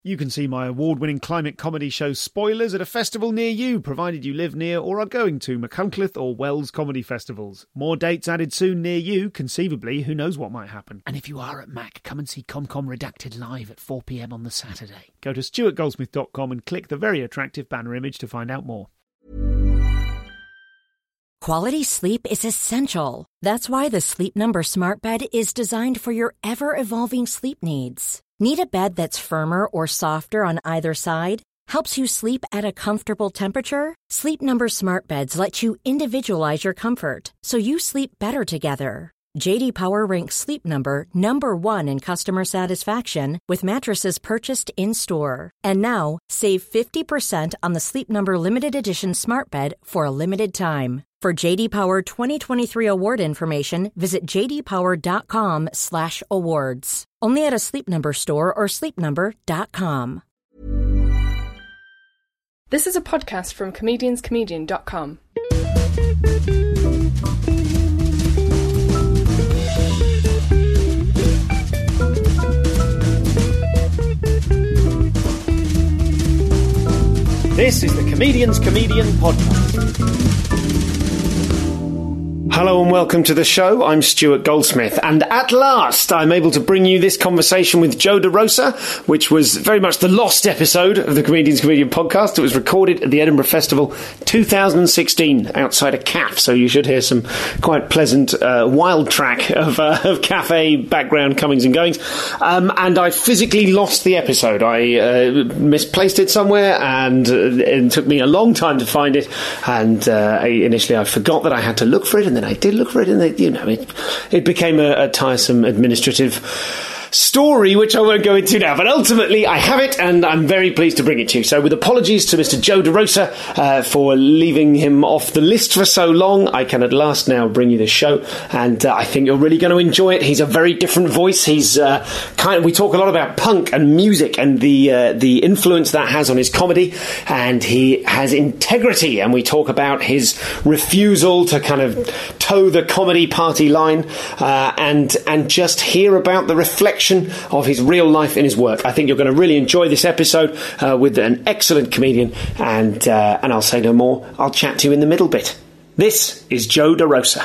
You can see my award-winning climate comedy show Spoilers at a festival near you, provided you live near or are going to Machynlleth or Wells comedy festivals. More dates added soon near you. Conceivably, who knows what might happen. And if you are at Mac, come and see ComCom Redacted live at 4 p.m. on the Saturday. Go to stuartgoldsmith.com and click the very attractive banner image to find out more. Quality sleep is essential. That's why the Sleep Number Smart Bed is designed for your ever-evolving sleep needs. Need a bed that's firmer or softer on either side? Helps you sleep at a comfortable temperature? Sleep Number Smart Beds let you individualize your comfort, so you sleep better together. J.D. Power ranks Sleep Number number 1 in customer satisfaction with mattresses purchased in-store. And now, save 50% on the Sleep Number Limited Edition Smart Bed for a limited time. For J.D. Power 2023 award information, visit jdpower.com/awards. Only at a Sleep Number store or sleepnumber.com. This is a podcast from comedianscomedian.com. This is the Comedian's Comedian podcast. Hello and welcome to the show. I'm Stuart Goldsmith, and at last I'm able to bring you this conversation with Joe DeRosa, which was very much the lost episode of the Comedian's Comedian podcast. It was recorded at the Edinburgh Festival 2016 outside a CAF, so you should hear some quite pleasant wild track of cafe background comings and goings. And I physically lost the episode. I misplaced it somewhere, and it took me a long time to find it. And initially I forgot that I had to look for it, and then I did look for it, and it became a tiresome administrative story, which I won't go into now. But ultimately, I have it, and I'm very pleased to bring it to you. So with apologies to Mr. Joe DeRosa for leaving him off the list for so long, I can at last now bring you this show, and I think you're really going to enjoy it. He's a very different voice. He's we talk a lot about punk and music and the influence that has on his comedy, and he has integrity, and we talk about his refusal to kind of toe the comedy party line, and just hear about the reflection of his real life in his work. I think you're going to really enjoy this episode with an excellent comedian, and I'll say no more. I'll chat to you in the middle bit. This is Joe DeRosa.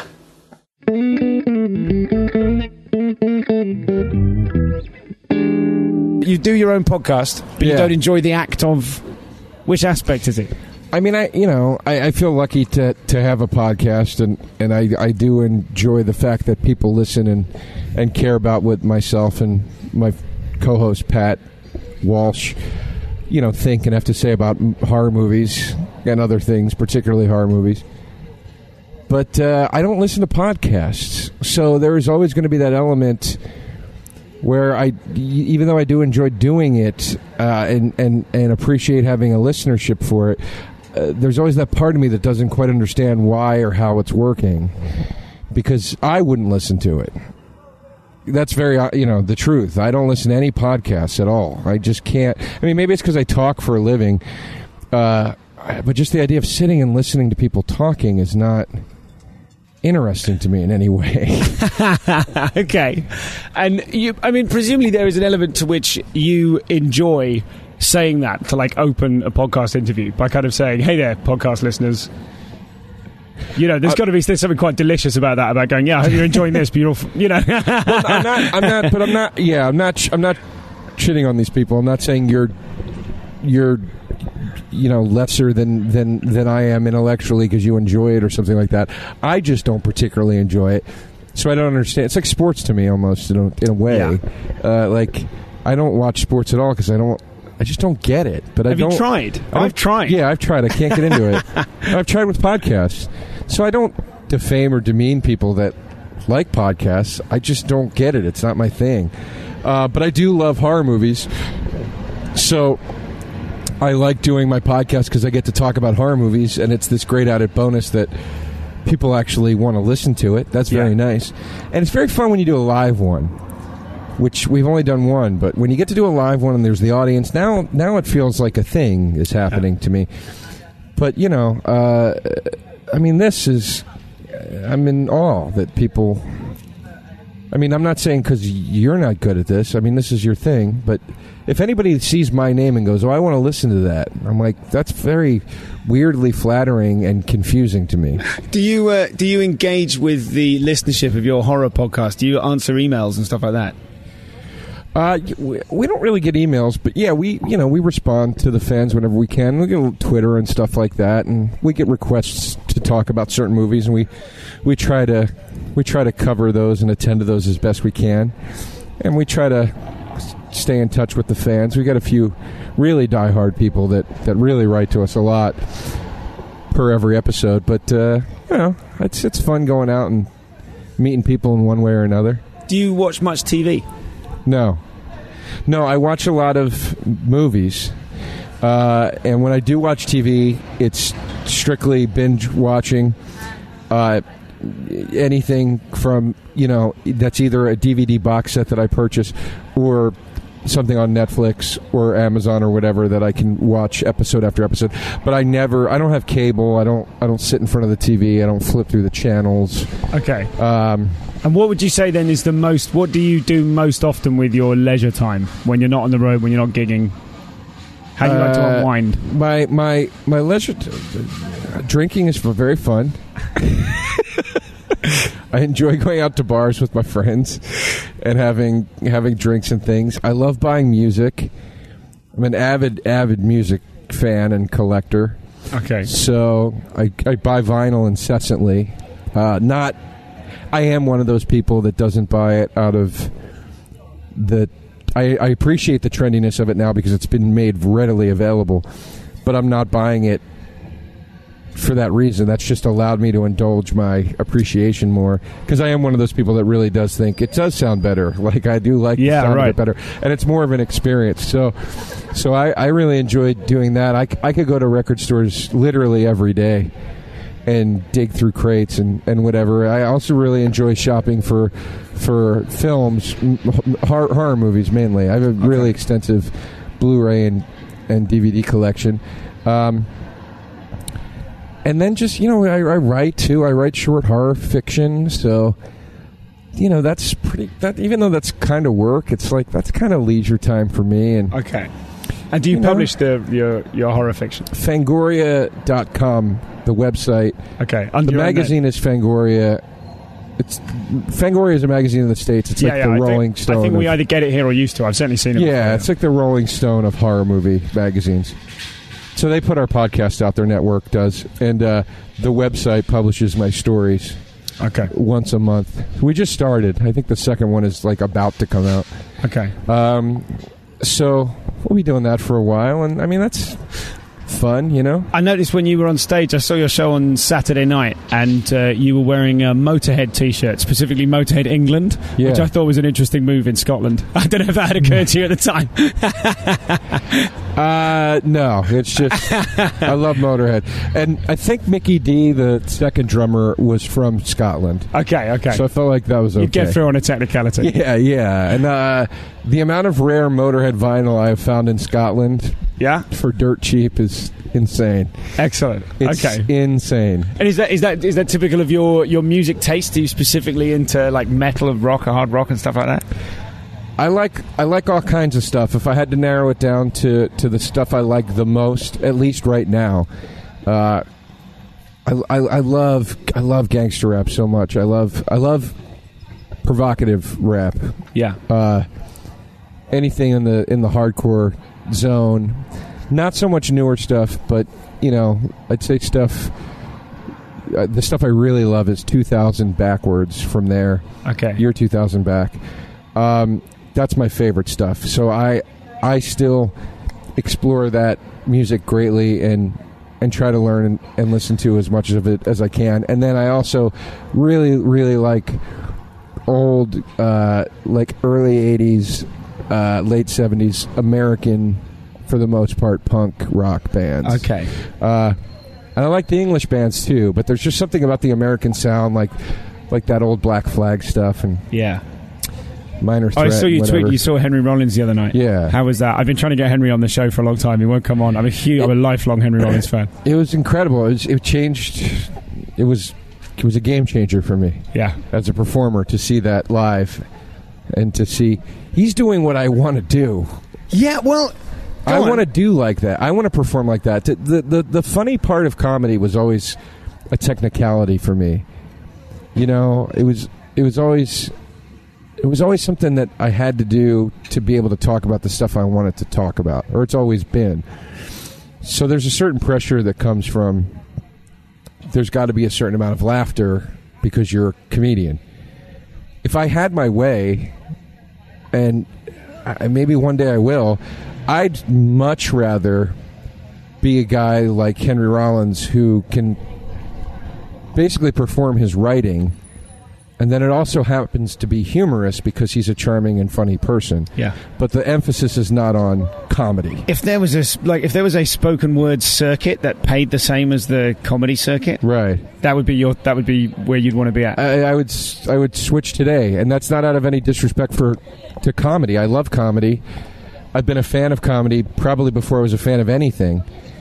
You do your own podcast, but you don't enjoy the act of... Which aspect is it? I mean, I feel lucky to have a podcast, and I do enjoy the fact that people listen and care about what myself and my co-host Pat Walsh, think and have to say about horror movies and other things, particularly horror movies. But I don't listen to podcasts, so there is always going to be that element where even though I do enjoy doing it and appreciate having a listenership for it, there's always that part of me that doesn't quite understand why or how it's working, because I wouldn't listen to it. That's very, the truth. I don't listen to any podcasts at all. I just can't. I mean, maybe it's because I talk for a living, but just the idea of sitting and listening to people talking is not interesting to me in any way. Okay. And presumably there is an element to which you enjoy saying that, to open a podcast interview by kind of saying, hey there, podcast listeners. There's got to be something quite delicious about that, about going, yeah, I hope you're enjoying this, but you're all, Well, I'm not shitting on these people. I'm not saying you're lesser than I am intellectually because you enjoy it or something like that. I just don't particularly enjoy it, so I don't understand. It's like sports to me almost in a way. Yeah. I don't watch sports at all because I just don't get it. But Have you tried? I've tried. Yeah, I've tried. I can't get into it. I've tried with podcasts. So I don't defame or demean people that like podcasts. I just don't get it. It's not my thing. But I do love horror movies. So I like doing my podcast because I get to talk about horror movies, and it's this great added bonus that people actually want to listen to it. That's very nice. And it's very fun when you do a live one, which we've only done one, but when you get to do a live one and there's the audience, now it feels like a thing is happening to me. But, this is... I'm in awe that people I mean, I'm not saying because you're not good at this. I mean, this is your thing. But if anybody sees my name and goes, "Oh, I want to listen to that," I'm like, that's very weirdly flattering and confusing to me. Do you engage with the listenership of your horror podcast? Do you answer emails and stuff like that? We don't really get emails, but yeah, we respond to the fans whenever we can. We get Twitter and stuff like that, and we get requests to talk about certain movies, and we try to cover those and attend to those as best we can, and we try to stay in touch with the fans. We got a few really diehard people that really write to us a lot per every episode, but it's fun going out and meeting people in one way or another. Do you watch much TV? No, I watch a lot of movies, and when I do watch TV, it's strictly binge watching. Anything from, that's either a DVD box set that I purchase or something on Netflix or Amazon or whatever that I can watch episode after episode. But I don't have cable. I don't sit in front of the TV. I don't flip through the channels. Okay. And what would you say then is what do you do most often with your leisure time when you're not on the road, when you're not gigging? How do you like to unwind? My leisure drinking is very fun. I enjoy going out to bars with my friends and having drinks and things. I love buying music. I'm an avid music fan and collector. Okay. So I buy vinyl incessantly. I am one of those people that doesn't buy it out of the... I appreciate the trendiness of it now because it's been made readily available, but I'm not buying it for that reason. That's just allowed me to indulge my appreciation more, because I am one of those people that really does think it does sound better. Like, I do like the sound of it better, and it's more of an experience. So I really enjoyed doing that. I could go to record stores literally every day and dig through crates and whatever. I also really enjoy shopping for films, horror movies mainly. I have a really extensive Blu-ray and DVD collection. And then just, I write too. I write short horror fiction, so that's pretty. That, even though that's kind of work, it's like that's kind of leisure time for me. And okay. And do you publish your horror fiction? Fangoria.com, the website. Okay. The magazine is Fangoria. Fangoria is a magazine in the States. It's like the Rolling Stone. I think we either get it here or used to. I've certainly seen it. Yeah, it's like the Rolling Stone of horror movie magazines. So they put our podcast out, their network does, and the website publishes my stories once a month. We just started. I think the second one is about to come out. Okay. So we'll be doing that for a while, and I mean, that's fun, I noticed when you were on stage, I saw your show on Saturday night, and you were wearing a Motorhead t-shirt, specifically Motorhead England, which I thought was an interesting move in Scotland. I don't know if that had occurred to you at the time. No, it's just I love Motorhead, and I think Mickey D, the second drummer, was from Scotland. Okay. So I felt like that was okay. You'd get through on a technicality. Yeah, and the amount of rare Motorhead vinyl I have found in Scotland, for dirt cheap, is insane. Excellent. It's insane. And is that typical of your music taste? Are you specifically into metal, rock, or hard rock, and stuff like that? I like all kinds of stuff. If I had to narrow it down to the stuff I like the most, at least right now, I love gangster rap so much. I love provocative rap. Yeah. Anything in the hardcore zone. Not so much newer stuff, but I'd say stuff. The stuff I really love is 2000 backwards. From there, year 2000 back. That's my favorite stuff. So I still explore that music greatly and try to learn and listen to as much of it as I can. And then I also really, really like old, early 80s, late 70s American, for the most part, punk rock bands. Okay. And I like the English bands too, but there's just something about the American sound, like that old Black Flag stuff. And yeah. Minor Threat. I saw you tweet. You saw Henry Rollins the other night. Yeah. How was that? I've been trying to get Henry on the show for a long time. He won't come on. I'm a lifelong Henry Rollins fan. It was incredible. It changed. It was a game changer for me. Yeah. As a performer, to see that live and to see he's doing what I want to do. Yeah, well, I want to do like that. I want to perform like that. The funny part of comedy was always a technicality for me. You know, it was always something that I had to do to be able to talk about the stuff I wanted to talk about, or it's always been. So there's a certain pressure that comes from there's got to be a certain amount of laughter because you're a comedian. If I had my way, and maybe one day I will, I'd much rather be a guy like Henry Rollins who can basically perform his writing, and then it also happens to be humorous because he's a charming and funny person. Yeah. But the emphasis is not on comedy. If there was a spoken word circuit that paid the same as the comedy circuit, right, that would be where you'd want to be at. I would switch today, and that's not out of any disrespect to comedy. I love comedy. I've been a fan of comedy probably before I was a fan of anything.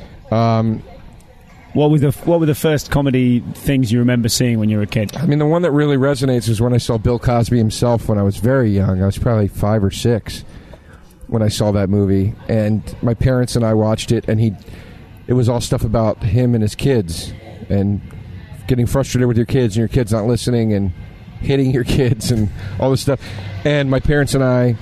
What were the first comedy things you remember seeing when you were a kid? I mean, the one that really resonates is when I saw Bill Cosby himself when I was very young. I was probably 5 or 6 when I saw that movie, and my parents and I watched it, and it was all stuff about him and his kids, and getting frustrated with your kids, and your kids not listening, and hitting your kids, and all this stuff. And my parents and I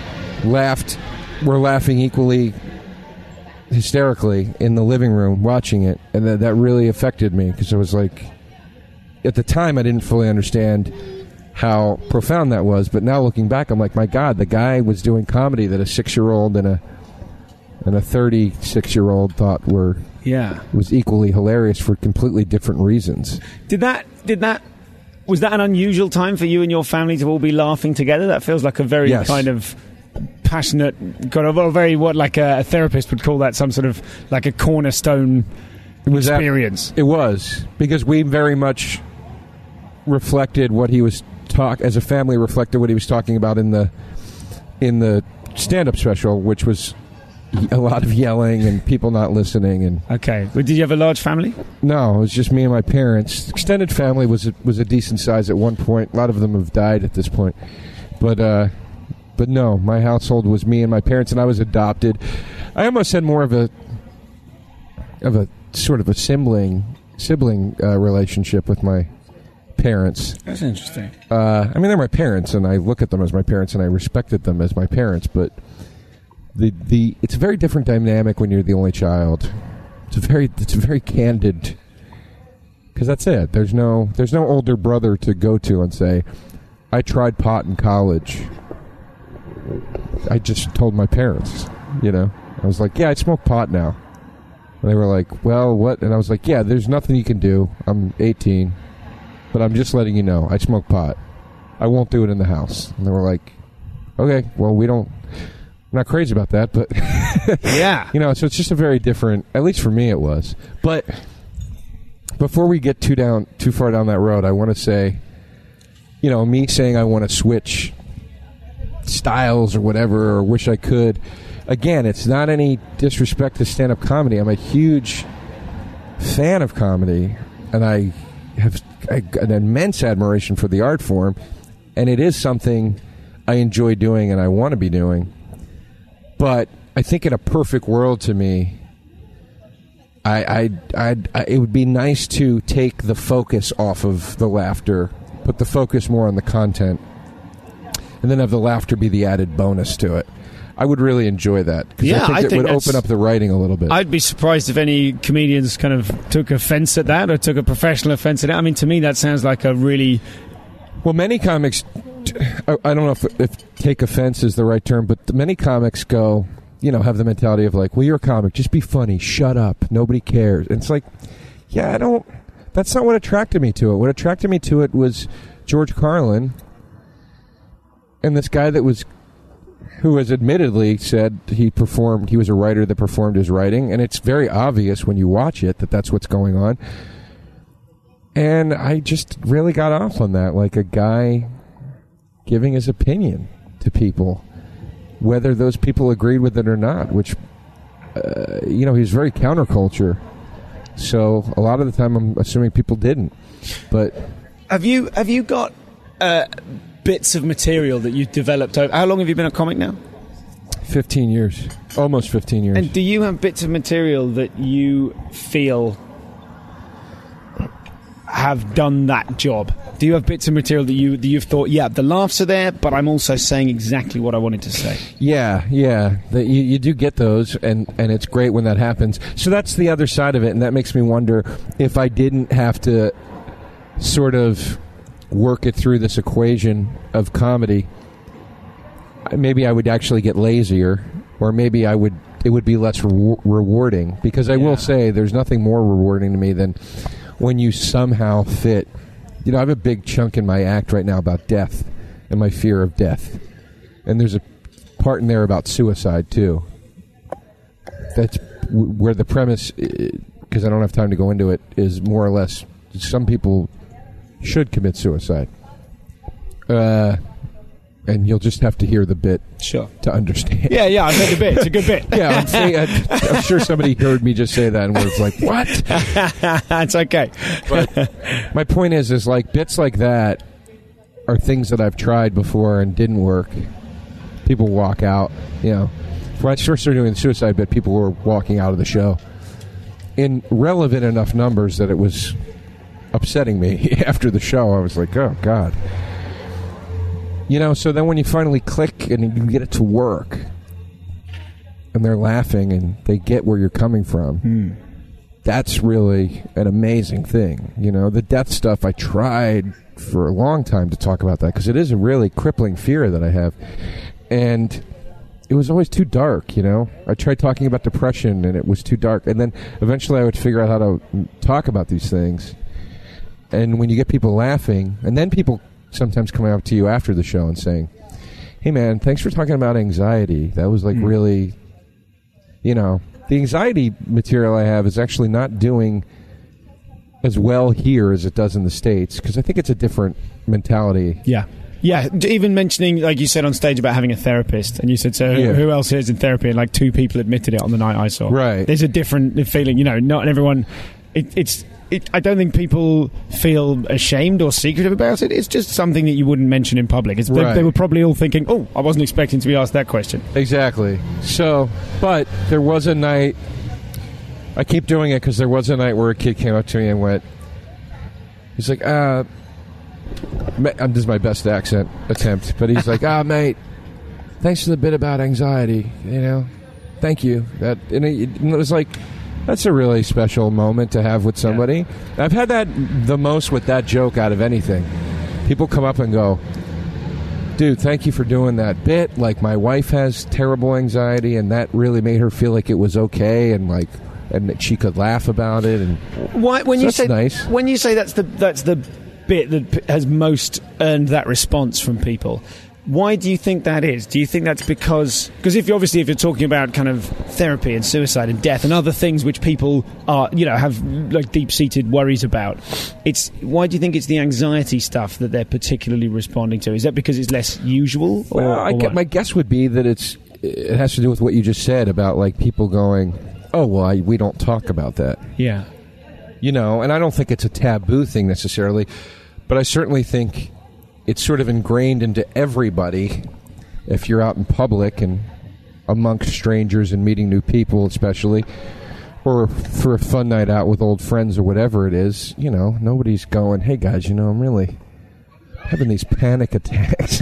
were laughing equally hysterically in the living room watching it, and that really affected me because I was like, at the time I didn't fully understand how profound that was, but now looking back I'm like, my God, the guy was doing comedy that a 6-year-old and a 36-year-old thought was equally hilarious for completely different reasons. Was that an unusual time for you and your family to all be laughing together? That feels like a very kind of passionate, like a therapist would call that, some sort of like a cornerstone experience. It was, because we very much reflected what he was as a family reflected what he was talking about in the stand-up special, which was a lot of yelling and people not listening. And okay, but did you have a large family? No, it was just me and my parents. Extended family was a decent size at one point. A lot of them have died at this point, but no, my household was me and my parents, and I was adopted. I almost had more of a sort of a sibling relationship with my parents. That's interesting. I mean, they're my parents, and I look at them as my parents, and I respected them as my parents. But it's a very different dynamic when you're the only child. It's a very candid, because that's it. There's no older brother to go to and say, I tried pot in college. I just told my parents, I was like, yeah, I smoke pot now. And they were like, well, what? And I was like, yeah, there's nothing you can do. I'm 18, but I'm just letting you know, I smoke pot. I won't do it in the house. And they were like, okay, well, I'm not crazy about that, but yeah, so it's just a very different, at least for me it was. But before we get too far down that road, I want to say, me saying I want to switch styles or whatever, or wish I could. Again, it's not any disrespect to stand-up comedy. I'm a huge fan of comedy, and I have an immense admiration for the art form, and it is something I enjoy doing and I want to be doing. But I think in a perfect world to me, it would be nice to take the focus off of the laughter, put the focus more on the content, and then have the laughter be the added bonus to it. I would really enjoy that, because I think it would open up the writing a little bit. I'd be surprised if any comedians kind of took offense at that, or took a professional offense at it. I mean, to me, that sounds like a really... Well, many comics, I don't know if take offense is the right term, but many comics go, have the mentality of like, well, you're a comic, just be funny, shut up, nobody cares. And it's like, yeah, that's not what attracted me to it. What attracted me to it was George Carlin, and this guy who has admittedly said he was a writer that performed his writing, and it's very obvious when you watch it that that's what's going on. And I just really got off on that, like a guy giving his opinion to people, whether those people agreed with it or not, which, he was very counterculture So a lot of the time I'm assuming people didn't. But have you got bits of material that you've developed over... How long have you been a comic now? 15 years. Almost 15 years. And do you have bits of material that you feel have done that job? Do you have bits of material that you've thought, yeah, the laughs are there, but I'm also saying exactly what I wanted to say? Yeah. You do get those, and it's great when that happens. So that's the other side of it, and that makes me wonder if I didn't have to sort of work it through this equation of comedy, maybe I would actually get lazier, or maybe it would be less rewarding, because I will say there's nothing more rewarding to me than when you somehow fit. You know, I have a big chunk in my act right now about death and my fear of death, and there's a part in there about suicide too. That's where the premise, because I don't have time to go into it, is more or less some people should commit suicide. And you'll just have to hear the bit to understand. Yeah, I've heard the bit. It's a good bit. Yeah, I'm sure somebody heard me just say that and was like, what? It's okay. But my point is like bits like that are things that I've tried before and didn't work. People walk out, you know. When I first started doing the suicide bit, people were walking out of the show in relevant enough numbers that it was upsetting me after the show. I was like, oh, God. You know, so then when you finally click and you get it to work and they're laughing and they get where you're coming from, that's really an amazing thing. You know, the death stuff, I tried for a long time to talk about that because it is a really crippling fear that I have. And it was always too dark, you know. I tried talking about depression and it was too dark. And then eventually I would figure out how to talk about these things. And when you get people laughing, and then people sometimes coming up to you after the show and saying, hey man, thanks for talking about anxiety. That was like really, you know, the anxiety material I have is actually not doing as well here as it does in the States, because I think it's a different mentality. Yeah, even mentioning, like you said on stage about having a therapist, and you said, so who else is in therapy? And like 2 people admitted it on the night I saw. Right. There's a different feeling, you know, not everyone, I don't think people feel ashamed or secretive about it. It's just something that you wouldn't mention in public. They were probably all thinking, oh, I wasn't expecting to be asked that question. Exactly. So, but there was a night, I keep doing it because there was a night where a kid came up to me and went, he's like, this is my best accent attempt, but he's like, mate, thanks for the bit about anxiety, you know, thank you. And it was like, that's a really special moment to have with somebody. Yeah. I've had that the most with that joke out of anything. People come up and go, dude, thank you for doing that bit. Like, my wife has terrible anxiety, and that really made her feel like it was okay, and like, and that she could laugh about it. And that's nice. When you say that's the bit that has most earned that response from people, why do you think that is? Do you think that's because if you're talking about kind of therapy and suicide and death and other things which people are, you know, have like deep-seated worries about, why do you think it's the anxiety stuff that they're particularly responding to? Is that because it's less usual? My guess would be that it has to do with what you just said about like people going, oh, well, we don't talk about that. Yeah. You know, and I don't think it's a taboo thing necessarily, but I certainly think it's sort of ingrained into everybody if you're out in public and amongst strangers and meeting new people especially, or for a fun night out with old friends or whatever it is. You know, nobody's going, hey guys, you know, I'm really having these panic attacks.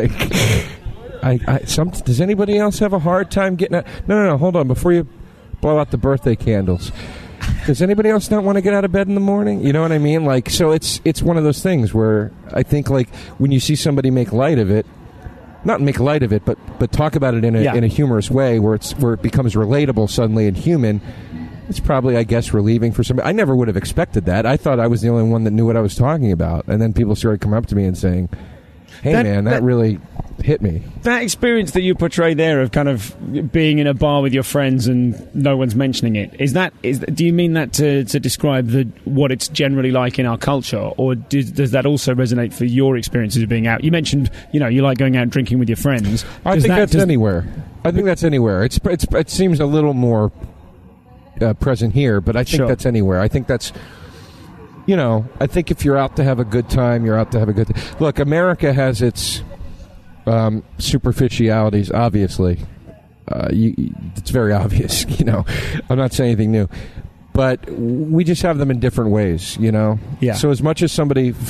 Like, does anybody else have a hard time getting out? No, hold on, before you blow out the birthday candles. Does anybody else not want to get out of bed in the morning? You know what I mean? Like, so it's one of those things where I think, like, when you see somebody make light of it, not make light of it, but talk about it in a humorous way, where it becomes relatable suddenly and human. It's probably, I guess, relieving for somebody. I never would have expected that. I thought I was the only one that knew what I was talking about, and then people started coming up to me and saying, hey, that really hit me. That experience that you portray there of kind of being in a bar with your friends and no one's mentioning it, do you mean that to describe what it's generally like in our culture, or does that also resonate for your experiences of being out? You mentioned, you know, you like going out and drinking with your friends. I think that's anywhere. It seems a little more present here, but I think that's anywhere. I think that's, I think if you're out to have a good time, you're out to have a good time. Look, America has its superficialities, obviously. It's very obvious, I'm not saying anything new. But we just have them in different ways, Yeah. So as much as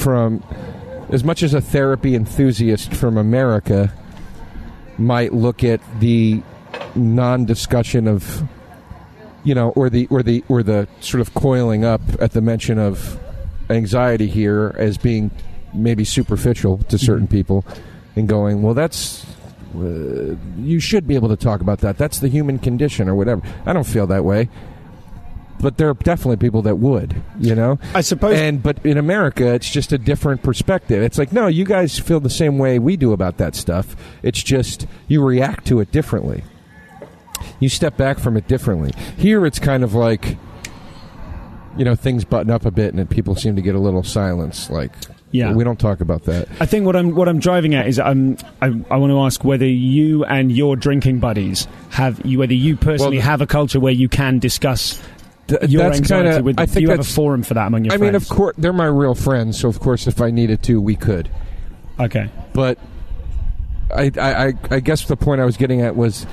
a therapy enthusiast from America might look at the non-discussion of, or the sort of coiling up at the mention of anxiety here as being maybe superficial to certain people, and going, well, that's you should be able to talk about that. That's the human condition, or whatever. I don't feel that way. But there are definitely people that would, I suppose. But in America, it's just a different perspective. It's like, no, you guys feel the same way we do about that stuff. It's just you react to it differently. You step back from it differently. Here, it's kind of like, things button up a bit, and people seem to get a little silence. Like, we don't talk about that. I think what I'm driving at is I want to ask whether you and your drinking buddies whether you personally have a culture where you can discuss your anxiety with. I think you have a forum for that among your friends. I mean, of course, they're my real friends, so of course, if I needed to, we could. Okay. But I guess the point I was getting at was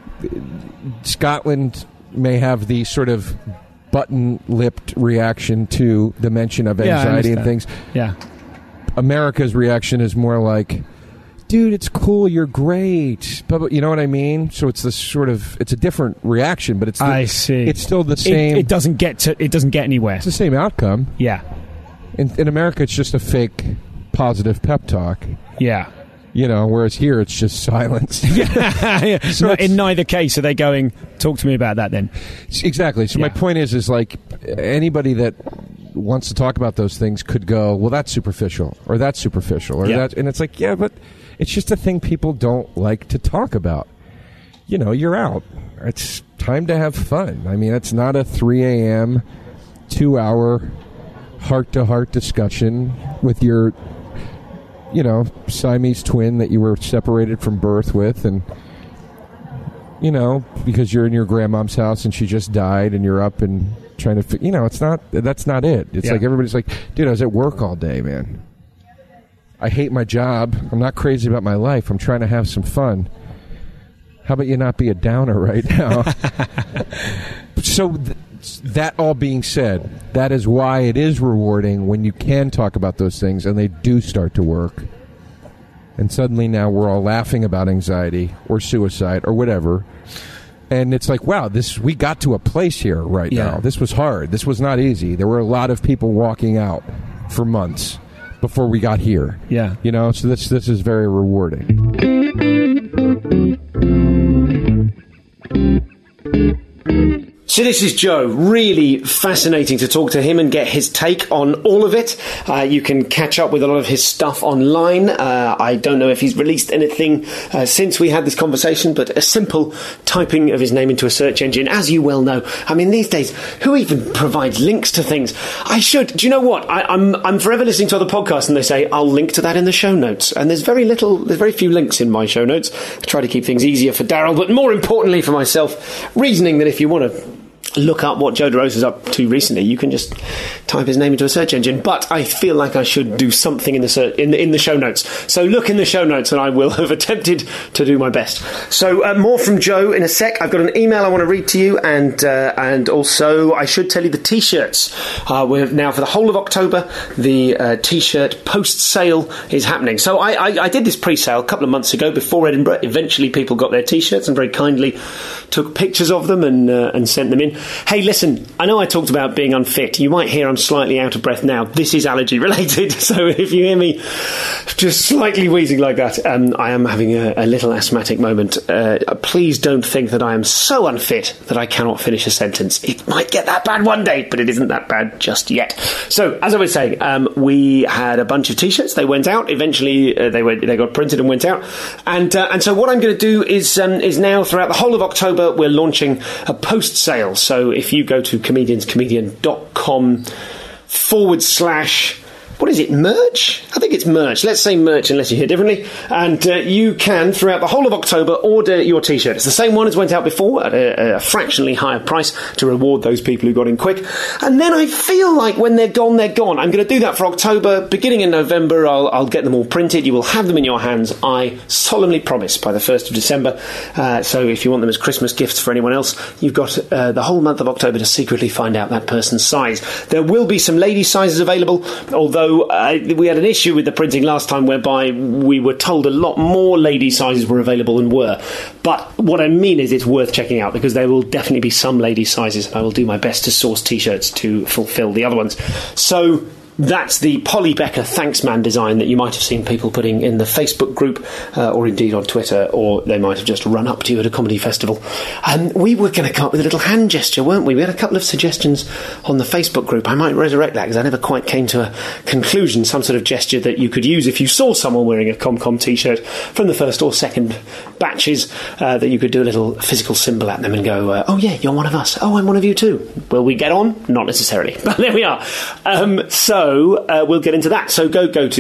Scotland may have the sort of button-lipped reaction to the mention of anxiety and things. Yeah. America's reaction is more like, dude, it's cool, you're great. But you know what I mean? So it's it's a different reaction, but I see. It's still the same. It doesn't get anywhere. It's the same outcome. Yeah. In America, it's just a fake positive pep talk. Yeah. Whereas here, it's just silence. Yeah. So in neither case are they going, talk to me about that then. Exactly. So my point is like anybody that wants to talk about those things could go, well, that's superficial, or that's superficial, or that, and it's like, yeah, but it's just a thing people don't like to talk about. You're out. It's time to have fun. I mean, it's not a 3 a.m., 2-hour heart-to-heart discussion with your, Siamese twin that you were separated from birth with, and, because you're in your grandmom's house and she just died and you're up and trying to, that's not it. It's like everybody's like, dude, I was at work all day, man. I hate my job. I'm not crazy about my life. I'm trying to have some fun. How about you not be a downer right now? So that all being said, that is why it is rewarding when you can talk about those things and they do start to work. And suddenly now we're all laughing about anxiety or suicide or whatever. And it's like, wow, we got to a place here right now. This was hard. This was not easy. There were a lot of people walking out for months before we got here. Yeah. So this is very rewarding. So this is Joe. Really fascinating to talk to him and get his take on all of it. You can catch up with a lot of his stuff online. I don't know if he's released anything since we had this conversation, but a simple typing of his name into a search engine, as you well know. I mean, these days, who even provides links to things? I should. Do you know what? I'm forever listening to other podcasts and they say, I'll link to that in the show notes. And there's very few links in my show notes. I try to keep things easier for Daryl, but more importantly for myself, reasoning that if you want to look up what Joe DeRosa's up to recently, you can just type his name into a search engine. But I feel like I should do something in the in the show notes. So look in the show notes and I will have attempted to do my best. So more from Joe in a sec. I've got an email I want to read to you, and also I should tell you the T-shirts. We're now, for the whole of October, the T-shirt post-sale is happening. So I did this pre-sale a couple of months ago before Edinburgh. Eventually people got their T-shirts and very kindly took pictures of them and sent them in. Hey, listen, I know I talked about being unfit. You might hear I'm slightly out of breath now. This is allergy related, so if you hear me just slightly wheezing like that, I am having a little asthmatic moment. Please don't think that I am so unfit that I cannot finish a sentence. It might get that bad one day, but it isn't that bad just yet. So, as I was saying, we had a bunch of T-shirts. They went out. Eventually, they got printed and went out. And so what I'm going to do is now, throughout the whole of October, we're launching a post-sale. So if you go to comedianscomedian.com / what is it, merch? I think it's merch. Let's say merch unless you hear differently. And you can, throughout the whole of October, order your T-shirt. It's the same one as went out before at a fractionally higher price to reward those people who got in quick. And then I feel like when they're gone, they're gone. I'm going to do that for October. Beginning in November, I'll get them all printed. You will have them in your hands, I solemnly promise, by the 1st of December. So if you want them as Christmas gifts for anyone else, you've got the whole month of October to secretly find out that person's size. There will be some lady sizes available, although we had an issue with the printing last time whereby we were told a lot more lady sizes were available than were. But what I mean is it's worth checking out because there will definitely be some lady sizes, and I will do my best to source T-shirts to fulfil the other ones. So that's the Polly Becker Thanks Man design that you might have seen people putting in the Facebook group or indeed on Twitter, or they might have just run up to you at a comedy festival. And we were going to come up with a little hand gesture, weren't we? We had a couple of suggestions on the Facebook group. I might resurrect that because I never quite came to a conclusion, some sort of gesture that you could use if you saw someone wearing a ComCom T-shirt from the first or second batches, that you could do a little physical symbol at them and go, oh yeah, you're one of us. Oh, I'm one of you too. Will we get on? Not necessarily. But there we are. So we'll get into that. So go to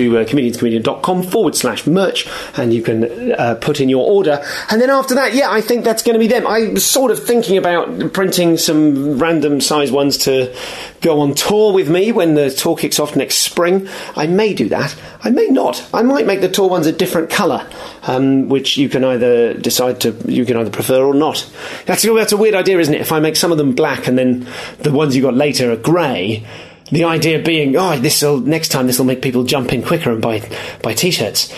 comedianscomedian.com/merch and you can put in your order. And then after that, yeah, I think that's going to be them. I was sort of thinking about printing some random size ones to go on tour with me when the tour kicks off next spring. I may do that. I may not. I might make the tour ones a different colour, which you can either prefer or not. That's a weird idea, isn't it? If I make some of them black and then the ones you got later are grey, the idea being, next time this will make people jump in quicker and buy T-shirts.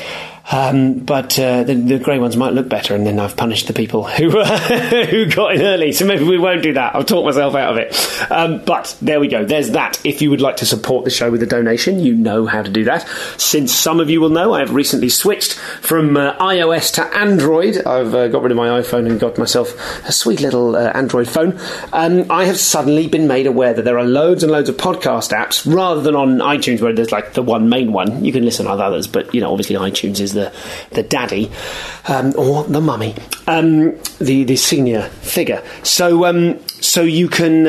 But the grey ones might look better, and then I've punished the people who got in early, so maybe we won't do that. I'll talk myself out of it. But there we go. There's that. If you would like to support the show with a donation, you know how to do that. Since some of you will know, I have recently switched from iOS to Android. I've got rid of my iPhone and got myself a sweet little Android phone. I have suddenly been made aware that there are loads and loads of podcast apps, rather than on iTunes where there's like the one main one. You can listen on others, but obviously iTunes is the daddy or the mummy, the senior figure. So you can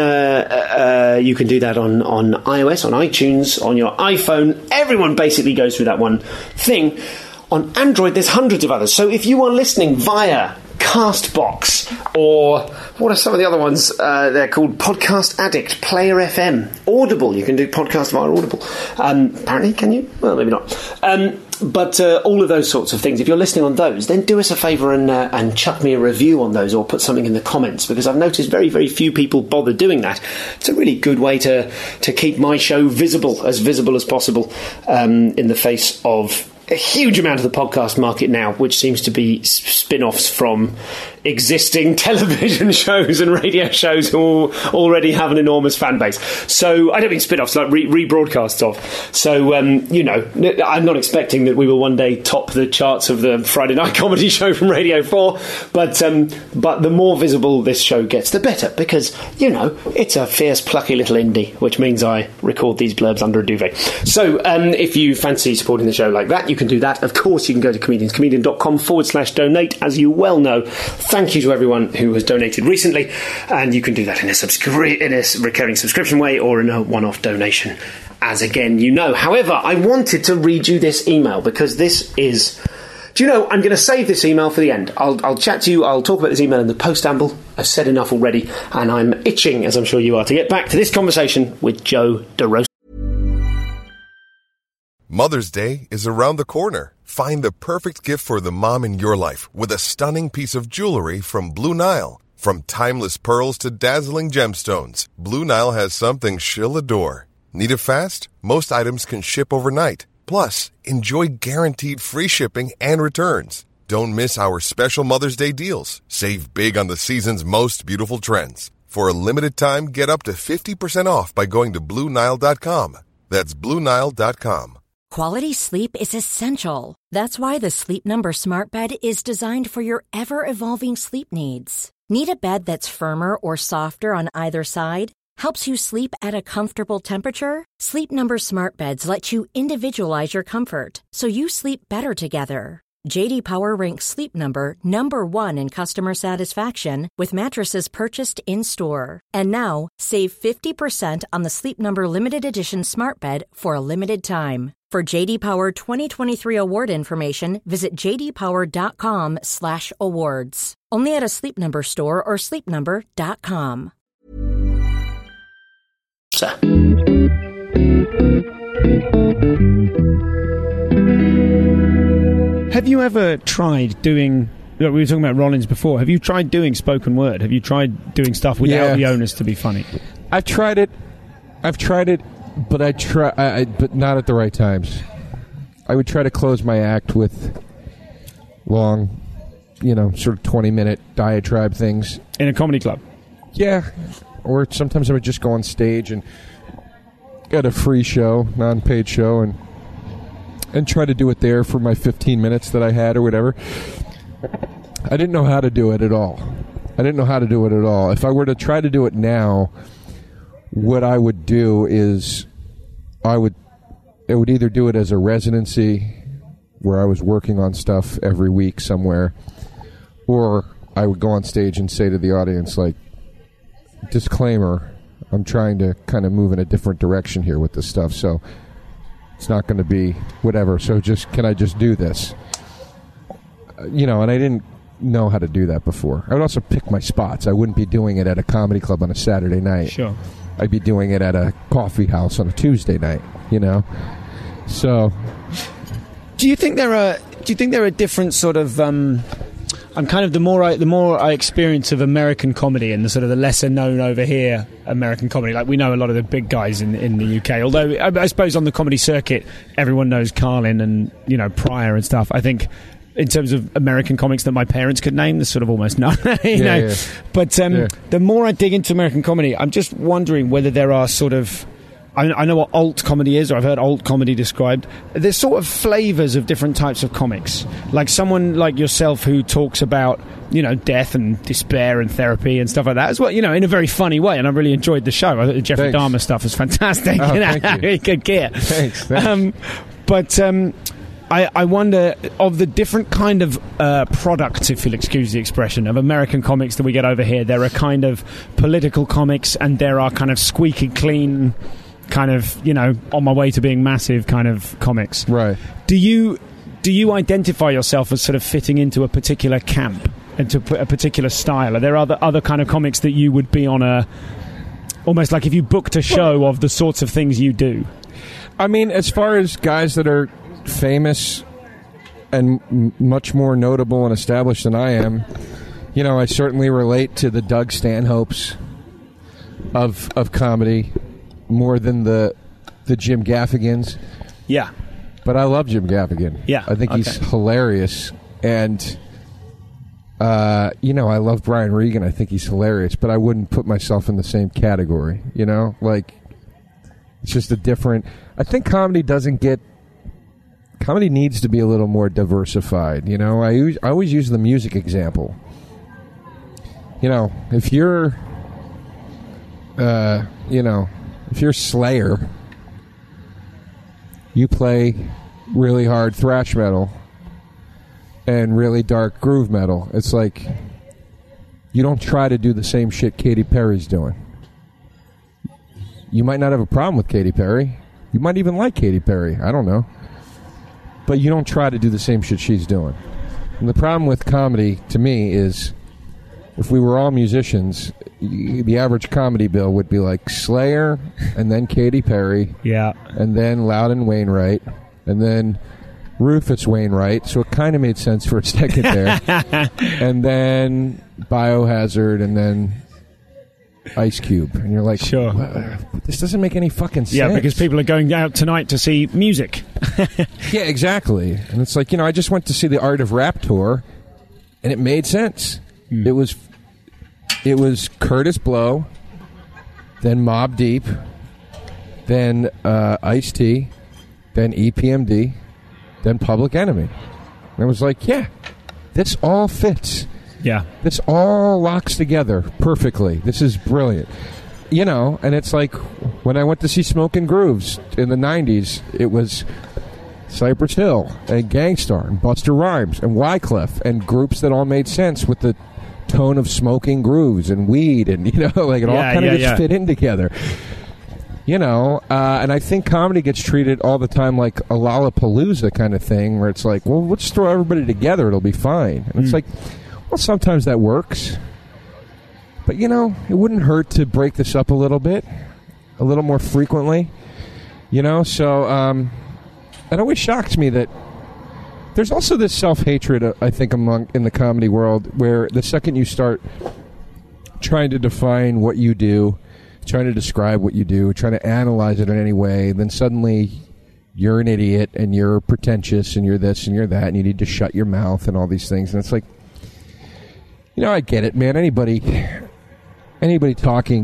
do that on iOS, on iTunes, on your iPhone. Everyone basically goes through that one thing. On Android, there's hundreds of others. So if you are listening via Castbox, or what are some of the other ones? They're called Podcast Addict, Player FM, Audible. You can do podcasts via Audible. Apparently, can you? Well, maybe not. But all of those sorts of things, if you're listening on those, then do us a favour and chuck me a review on those, or put something in the comments, because I've noticed very, very few people bother doing that. It's a really good way to keep my show visible as possible in the face of a huge amount of the podcast market now, which seems to be spin-offs from existing television shows and radio shows who already have an enormous fan base. So I don't mean spin-offs, like rebroadcasts of. So, I'm not expecting that we will one day top the charts of the Friday night comedy show from Radio 4, but the more visible this show gets, the better, because, it's a fierce, plucky little indie, which means I record these blurbs under a duvet. So if you fancy supporting the show like that, you can do that. Of course, you can go to comedianscomedian.com/donate, as you well know. Thank you to everyone who has donated recently, and you can do that in a recurring subscription way or in a one-off donation, as again you know. However, I wanted to read you this email because this is... Do you know, I'm going to save this email for the end. I'll chat to you, I'll talk about this email in the post-amble. I've said enough already, and I'm itching, as I'm sure you are, to get back to this conversation with Joe DeRosa. Mother's Day is around the corner. Find the perfect gift for the mom in your life with a stunning piece of jewelry from Blue Nile. From timeless pearls to dazzling gemstones, Blue Nile has something she'll adore. Need it fast? Most items can ship overnight. Plus, enjoy guaranteed free shipping and returns. Don't miss our special Mother's Day deals. Save big on the season's most beautiful trends. For a limited time, get up to 50% off by going to BlueNile.com. That's BlueNile.com. Quality sleep is essential. That's why the Sleep Number Smart Bed is designed for your ever-evolving sleep needs. Need a bed that's firmer or softer on either side? Helps you sleep at a comfortable temperature? Sleep Number Smart Beds let you individualize your comfort, so you sleep better together. JD Power ranks Sleep Number number 1 in customer satisfaction with mattresses purchased in-store. And now, save 50% on the Sleep Number Limited Edition Smart Bed for a limited time. For JD Power 2023 award information, visit jdpower.com/awards. Only at a Sleep Number store or sleepnumber.com. Have you ever tried doing... We were talking about Rollins before. Have you tried doing spoken word? Have you tried doing stuff without the onus to be funny? I've tried it, but but not at the right times. I would try to close my act with long, sort of 20-minute diatribe things. In a comedy club? Yeah. Or sometimes I would just go on stage and get a free show, non-paid show, and try to do it there for my 15 minutes that I had or whatever. I didn't know how to do it at all. If I were to try to do it now, what I would do is I would either do it as a residency where I was working on stuff every week somewhere, or I would go on stage and say to the audience, like, disclaimer, I'm trying to kind of move in a different direction here with this stuff, so it's not going to be whatever, so can I just do this? And I didn't know how to do that before. I would also pick my spots. I wouldn't be doing it at a comedy club on a Saturday night. Sure. I'd be doing it at a coffee house on a Tuesday night, So, do you think there are different sort of I'm kind of the more I experience of American comedy and the sort of the lesser known over here American comedy, like we know a lot of the big guys in the UK, although I suppose on the comedy circuit everyone knows Carlin and Pryor and stuff. I think in terms of American comics that my parents could name, there's sort of almost none. Yeah. But the more I dig into American comedy, I'm just wondering whether there are sort of... I know what alt comedy is, or I've heard alt comedy described. There's sort of flavours of different types of comics. Like someone like yourself who talks about, death and despair and therapy and stuff like that as well, in a very funny way. And I really enjoyed the show. I thought the Jeffrey Dahmer stuff was fantastic. Oh, thank you. Really good gear. Thanks. I wonder, of the different kind of products, if you'll excuse the expression, of American comics that we get over here, there are kind of political comics and there are kind of squeaky clean, kind of, on my way to being massive kind of comics. Right. Do you identify yourself as sort of fitting into a particular camp and to a particular style? Are there other kind of comics that you would be on almost like if you booked a show of the sorts of things you do? I mean, as far as guys that are famous and much more notable and established than I am, I certainly relate to the Doug Stanhopes of comedy more than the Jim Gaffigans. Yeah. But I love Jim Gaffigan. Yeah. I think he's hilarious. And, I love Brian Regan. I think he's hilarious. But I wouldn't put myself in the same category, Like, it's just a different... I think comedy needs to be a little more diversified. I always use the music example. If you're, if you're Slayer, you play really hard thrash metal and really dark groove metal. It's like you don't try to do the same shit Katy Perry's doing. You might not have a problem with Katy Perry. You might even like Katy Perry. I don't know. But you don't try to do the same shit she's doing. And the problem with comedy, to me, is if we were all musicians, the average comedy bill would be like Slayer, and then Katy Perry, yeah, and then Loudon Wainwright, and then Rufus Wainwright. So it kind of made sense for a second there. And then Biohazard, and then Ice Cube. And you're like, sure, this doesn't make any fucking sense. Yeah, because people are going out tonight to see music. Yeah, exactly. And it's like, I just went to see the Art of Rap tour, and it made sense. It was Curtis Blow, then Mobb Deep, then Ice-T, then EPMD, then Public Enemy. And I was like, yeah, this all fits. Yeah. This all locks together perfectly. This is brilliant. And it's like when I went to see Smokin' Grooves in the 90s, it was Cypress Hill and Gangstar and Busta Rhymes and Wyclef and groups that all made sense with the tone of smoking grooves and weed and, like it all kind of just fit in together. And I think comedy gets treated all the time like a Lollapalooza kind of thing where it's like, well, let's throw everybody together. It'll be fine. And it's like, well, sometimes that works. But, it wouldn't hurt to break this up a little bit, a little more frequently. So it always shocks me that there's also this self-hatred, I think, in the comedy world where the second you start trying to define what you do, trying to describe what you do, trying to analyze it in any way, then suddenly you're an idiot and you're pretentious and you're this and you're that and you need to shut your mouth and all these things. And it's like, I get it, man. Anybody talking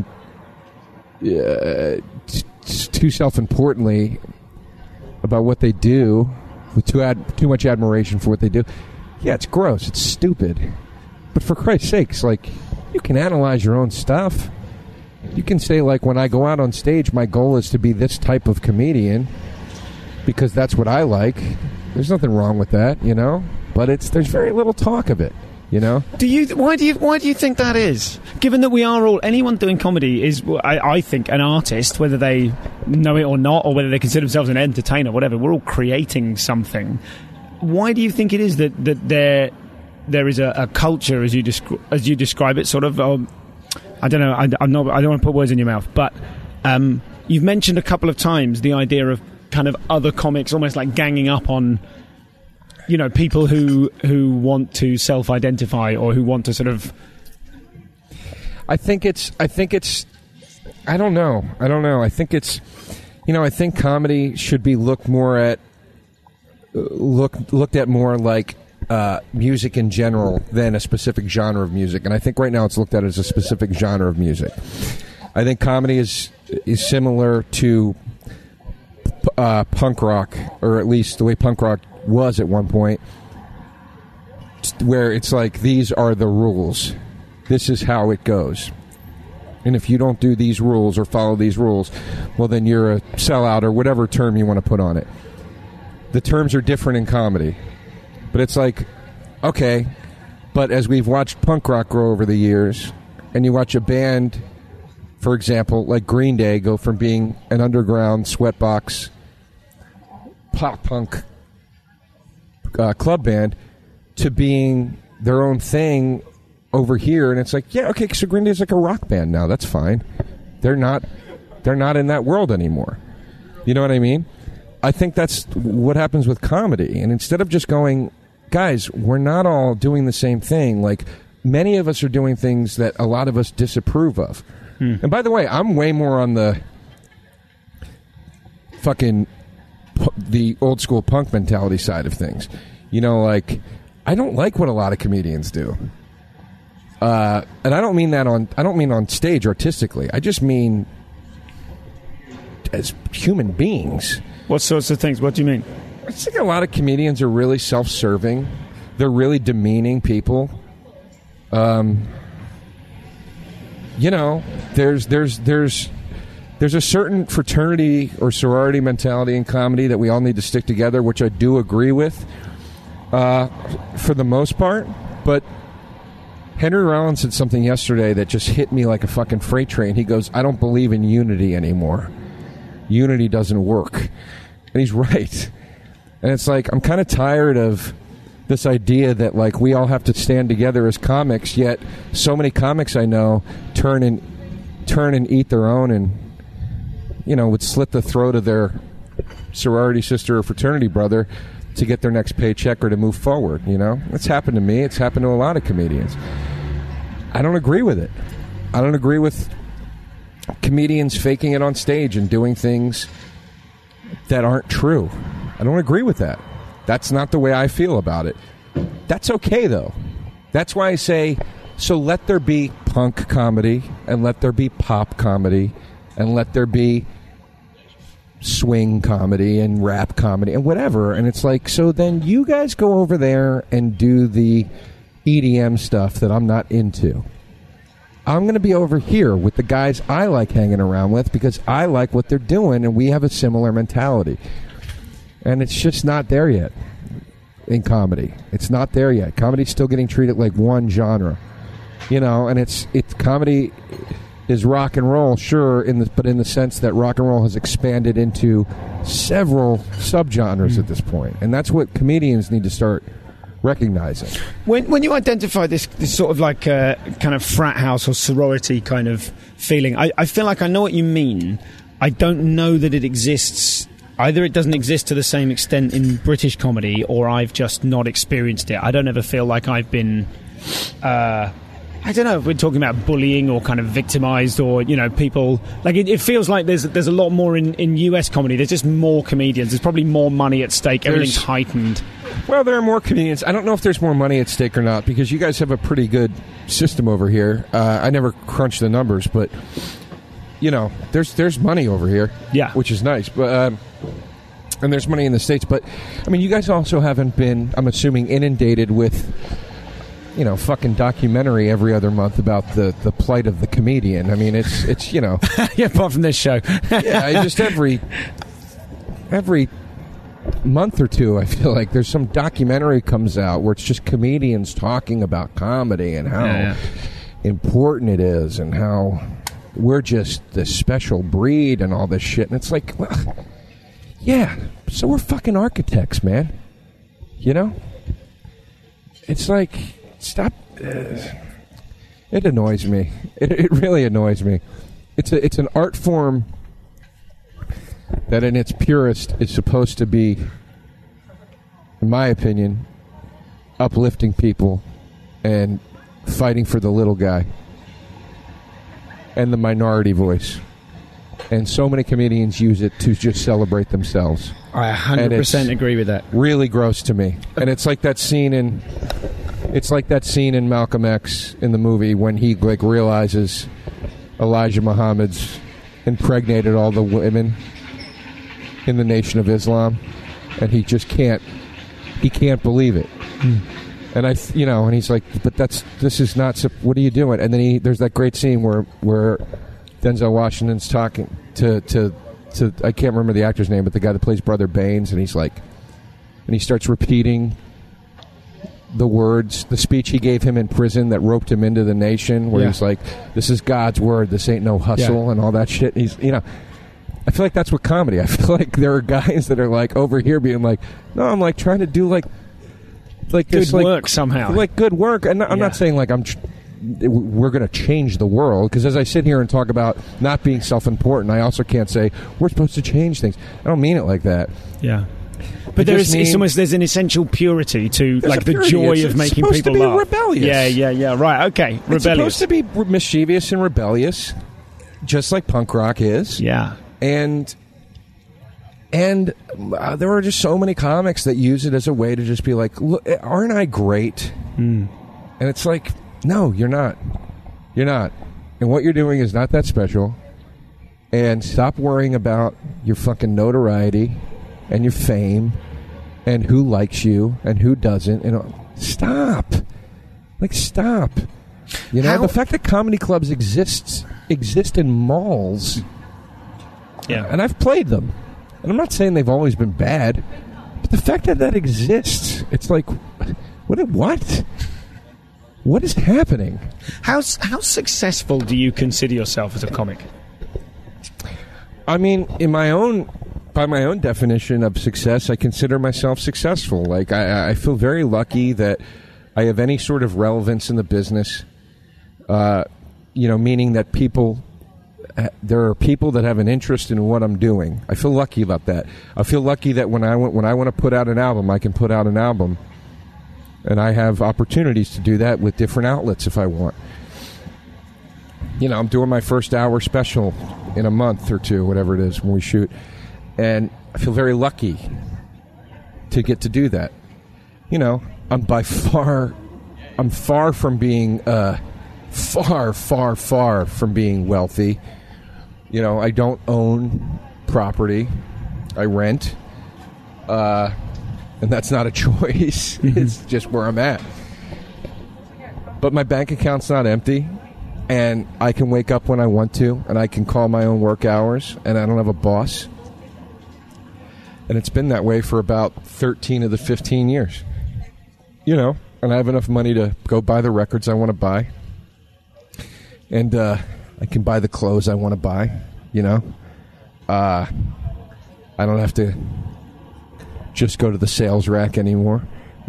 too self-importantly about what they do with too much admiration for what they do, it's gross, it's stupid. But for Christ's sakes, you can analyze your own stuff. You can say, when I go out on stage, my goal is to be this type of comedian because that's what I like. There's nothing wrong with that, but there's very little talk of it. Why do you think that is? Given that we are all, anyone doing comedy is, I think, an artist, whether they know it or not, or whether they consider themselves an entertainer, whatever. We're all creating something. Why do you think it is that there is a culture, as you describe it, sort of? I don't know. I don't want to put words in your mouth, but you've mentioned a couple of times the idea of kind of other comics almost like ganging up on. People who want to self-identify or who want to sort of. I think it's. I don't know. I think it's. I think comedy should be looked at more like music in general than a specific genre of music, and I think right now it's looked at as a specific genre of music. I think comedy is similar to punk rock, or at least the way punk rock was at one point, where it's like, these are the rules. This is how it goes. And if you don't do these rules or follow these rules, well, then you're a sellout or whatever term you want to put on it. The terms are different in comedy. But it's like, okay, but as we've watched punk rock grow over the years, and you watch a band, for example, like Green Day, go from being an underground sweatbox pop punk club band to being their own thing over here, and it's like, okay, so Green Day's like a rock band now. That's fine. They're not in that world anymore. You know what I mean? I think that's what happens with comedy. And instead of just going, guys, we're not all doing the same thing. Many of us are doing things that a lot of us disapprove of. And by the way, I'm way more on the old school punk mentality side of things. I don't like what a lot of comedians do. And I don't mean on stage artistically. I just mean as human beings. What sorts of things? What do you mean? I think a lot of comedians are really self-serving. They're really demeaning people. There's a certain fraternity or sorority mentality in comedy that we all need to stick together, which I do agree with for the most part. But Henry Rollins said something yesterday that just hit me like a fucking freight train. He goes, I don't believe in unity anymore. Unity doesn't work. And he's right. And it's like, I'm kind of tired of this idea that we all have to stand together as comics, yet so many comics I know turn and eat their own and would slit the throat of their sorority sister or fraternity brother to get their next paycheck or to move forward. It's happened to me. It's happened to a lot of comedians. I don't agree with it. I don't agree with comedians faking it on stage and doing things that aren't true. I don't agree with that. That's not the way I feel about it. That's okay, though. That's why I say, so let there be punk comedy, and let there be pop comedy, and let there be swing comedy and rap comedy and whatever. And it's like, so then you guys go over there and do the EDM stuff that I'm not into. I'm going to be over here with the guys I like hanging around with because I like what they're doing and we have a similar mentality. And it's just not there yet in comedy. It's not there yet. Comedy's still getting treated like one genre. And it's comedy is rock and roll, sure, but in the sense that rock and roll has expanded into several subgenres at this point. And that's what comedians need to start recognizing. When you identify this sort of like kind of frat house or sorority kind of feeling, I feel like I know what you mean. I don't know that it exists. Either it doesn't exist to the same extent in British comedy, or I've just not experienced it. I don't ever feel like I've been... I don't know if we're talking about bullying or kind of victimized or, people... Like, it feels like there's a lot more in US comedy. There's just more comedians. There's probably more money at stake. Everything's heightened. Well, there are more comedians. I don't know if there's more money at stake or not, because you guys have a pretty good system over here. I never crunched the numbers, but, there's money over here. Yeah. Which is nice. But and there's money in the States. But, I mean, you guys also haven't been, I'm assuming, inundated with... fucking documentary every other month about the plight of the comedian. I mean, it's yeah, apart from this show. Yeah, just every month or two, I feel like there's some documentary comes out where it's just comedians talking about comedy and how important it is and how we're just this special breed and all this shit. And it's like, well, yeah, so we're fucking architects, man. It's like... Stop. It annoys me. It really annoys me. It's an art form that in its purest is supposed to be, in my opinion, uplifting people and fighting for the little guy and the minority voice. And so many comedians use it to just celebrate themselves. I 100% agree with that. Really gross to me. And it's like that scene in... It's like that scene in Malcolm X in the movie when he realizes Elijah Muhammad's impregnated all the women in the Nation of Islam, and he just can't believe it. And and he's like, but this is not. What are you doing? And then there's that great scene where Denzel Washington's talking to I can't remember the actor's name, but the guy that plays Brother Baines, and he's like, and he starts repeating the words, the speech he gave him in prison that roped him into the nation, where he's like, this is God's word, this ain't no hustle, and all that shit. And he's, I feel like that's what comedy, I feel like there are guys that are like over here being like, no, I'm like trying to do like this, good work somehow. Like good work. And I'm not saying like we're going to change the world, because as I sit here and talk about not being self-important, I also can't say we're supposed to change things. I don't mean it like that. Yeah. But there's an essential purity to like the joy of making people laugh. It's supposed to be rebellious. Yeah. Right. Okay. Rebellious. It's supposed to be mischievous and rebellious, just like punk rock is. Yeah. And there are just so many comics that use it as a way to just be like, look, aren't I great? And it's like, no, you're not. You're not. And what you're doing is not that special. And stop worrying about your fucking notoriety and your fame and who likes you and who doesn't. And stop. Stop. The fact that comedy clubs exist in malls. Yeah. And I've played them. And I'm not saying they've always been bad, but the fact that exists, it's like, what? What is happening? How successful do you consider yourself as a comic? I mean, by my own definition of success, I consider myself successful. Like, I feel very lucky that I have any sort of relevance in the business, meaning that there are people that have an interest in what I'm doing. I feel lucky about that. I feel lucky that when I want to put out an album, I can put out an album, and I have opportunities to do that with different outlets if I want. I'm doing my first hour special in a month or two, whatever it is, when we shoot. And I feel very lucky to get to do that. I'm far from being far from being wealthy. I don't own property. I rent. And that's not a choice. It's just where I'm at. But my bank account's not empty. And I can wake up when I want to. And I can call my own work hours. And I don't have a boss. And it's been that way for about 13 of the 15 years. You know, and I have enough money to go buy the records I want to buy. And I can buy the clothes I want to buy, you know. I don't have to just go to the sales rack anymore.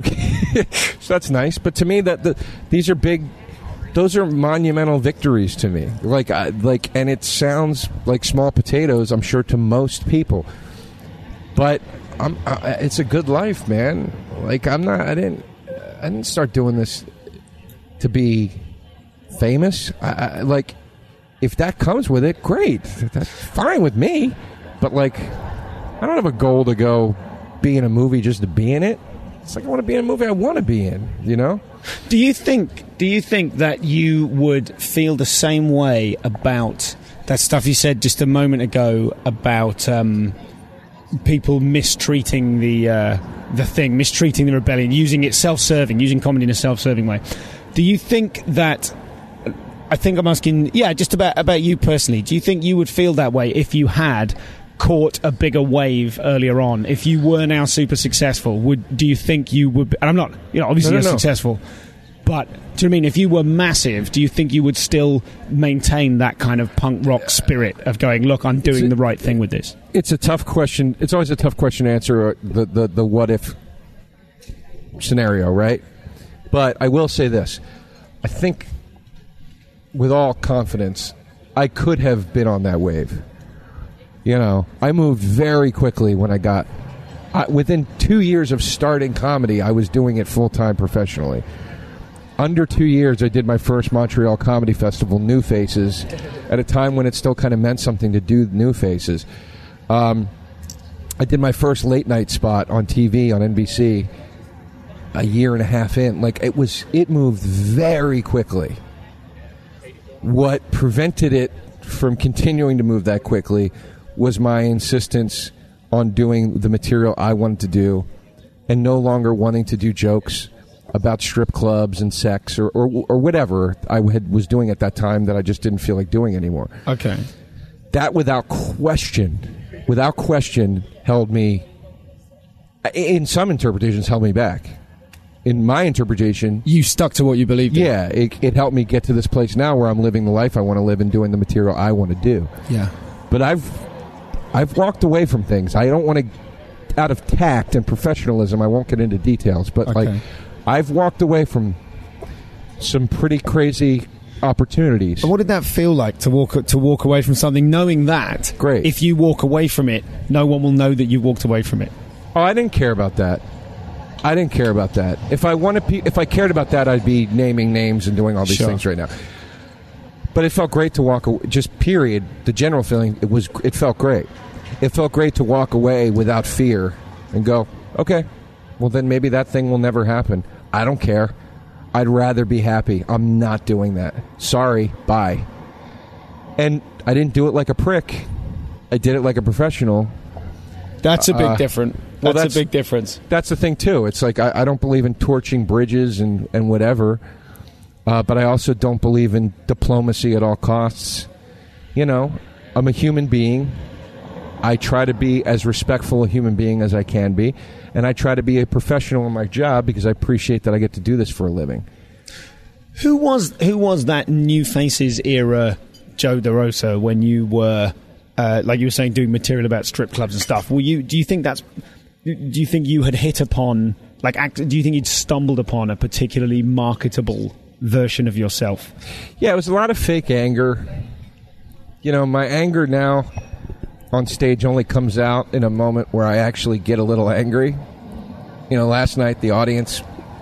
So that's nice. But to me, these are big... Those are monumental victories to me. And it sounds like small potatoes, I'm sure, to most people. But it's a good life, man. Like, I didn't start doing this to be famous. Like, if that comes with it, great. That's fine with me. But, like, I don't have a goal to go be in a movie just to be in it. It's like I want to be in a movie I want to be in, you know? Do you think that you would feel the same way about that stuff you said just a moment ago about people mistreating the mistreating the rebellion, using comedy in a self-serving way? Do you think that... I think I'm asking, just about you personally. Do you think you would feel that way if you had caught a bigger wave earlier on? If you were now super successful, do you think you would... And I'm not, obviously you're successful, but do you know what I mean? If you were massive, do you think you would still maintain that kind of punk rock spirit of going, look, I'm doing the right thing with this? It's a tough question. It's always a tough question to answer, the what if scenario, right? But I will say this. I think, with all confidence, I could have been on that wave. You know, I moved very quickly when I got... within 2 years of starting comedy, I was doing it full-time professionally. Under 2 years, I did my first Montreal Comedy Festival, New Faces, at a time when it still kind of meant something to do New Faces. I did my first late-night spot on TV, on NBC, a year and a half in. Like, it moved very quickly. What prevented it from continuing to move that quickly was my insistence on doing the material I wanted to do and no longer wanting to do jokes about strip clubs and sex or whatever I was doing at that time that I just didn't feel like doing anymore. Okay. That without question held me, in some interpretations, held me back. In my interpretation... You stuck to what you believed in. Yeah, it helped me get to this place now where I'm living the life I want to live and doing the material I want to do. Yeah. But I've walked away from things. I don't want to... Out of tact and professionalism, I won't get into details, but like I've walked away from some pretty crazy opportunities. What did that feel like to walk away from something, knowing that great, if you walk away from it, no one will know that you walked away from it? Oh, I didn't care about that. If I cared about that, I'd be naming names and doing all these things right now. But it felt great to walk away. Just period. The general feeling, it felt great. It felt great to walk away without fear and go, okay, well then maybe that thing will never happen. I don't care. I'd rather be happy. I'm not doing that. Sorry, bye. And I didn't do it like a prick. I did it like a professional. That's a big difference. That's a big difference. That's the thing, too. It's like I don't believe in torching bridges and whatever, but I also don't believe in diplomacy at all costs. You know, I'm a human being. I try to be as respectful a human being as I can be, and I try to be a professional in my job because I appreciate that I get to do this for a living. Who was that New Faces era Joe DeRosa when you were, like you were saying, doing material about strip clubs and stuff? Do you think you had hit upon, do you think you'd stumbled upon a particularly marketable version of yourself? Yeah, it was a lot of fake anger. You know, my anger now on stage only comes out in a moment where I actually get a little angry. You know, last night the audience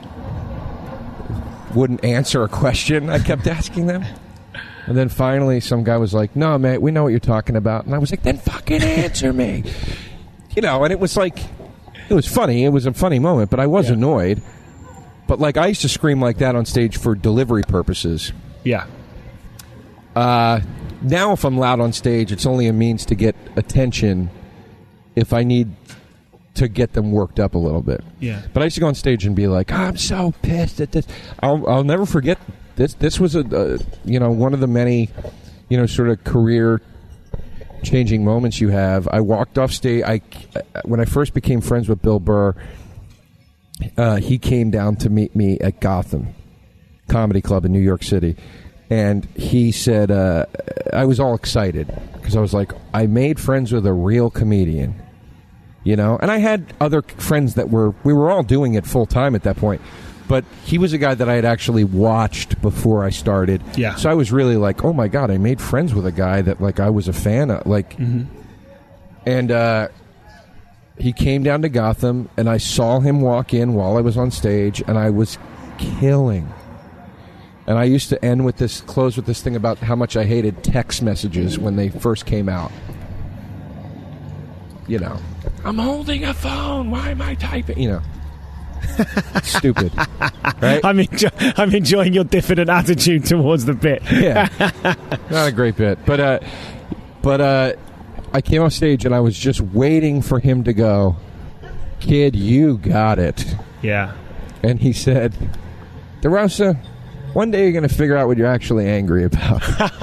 wouldn't answer a question I kept asking them. And then finally some guy was like, no, mate, we know what you're talking about. And I was like, then fucking answer me. You know, and it was like, it was funny. It was a funny moment, but I was annoyed. But, like, I used to scream like that on stage for delivery purposes. Yeah. Now, if I'm loud on stage, it's only a means to get attention if I need to get them worked up a little bit. Yeah. But I used to go on stage and be like, I'm so pissed at this. I'll never forget this. This was one of the many, sort of career life-changing moments you have. I walked off stage. When I first became friends with Bill Burr, he came down to meet me at Gotham Comedy Club in New York City. And he said, I was all excited because I was like, I made friends with a real comedian, you know? And I had other friends that we were all doing it full time at that point. But he was a guy that I had actually watched before I started. Yeah. So I was really like, oh my God, I made friends with a guy that like I was a fan of. Like, and he came down to Gotham and I saw him walk in while I was on stage and I was killing. And I used to close with this thing about how much I hated text messages when they first came out. You know, I'm holding a phone. Why am I typing? You know, stupid. Right? I'm enjoying your diffident attitude towards the bit. Yeah, not a great bit, but I came off stage and I was just waiting for him to go, "Kid, you got it." Yeah. And he said, "DeRosa, one day you're going to figure out what you're actually angry about."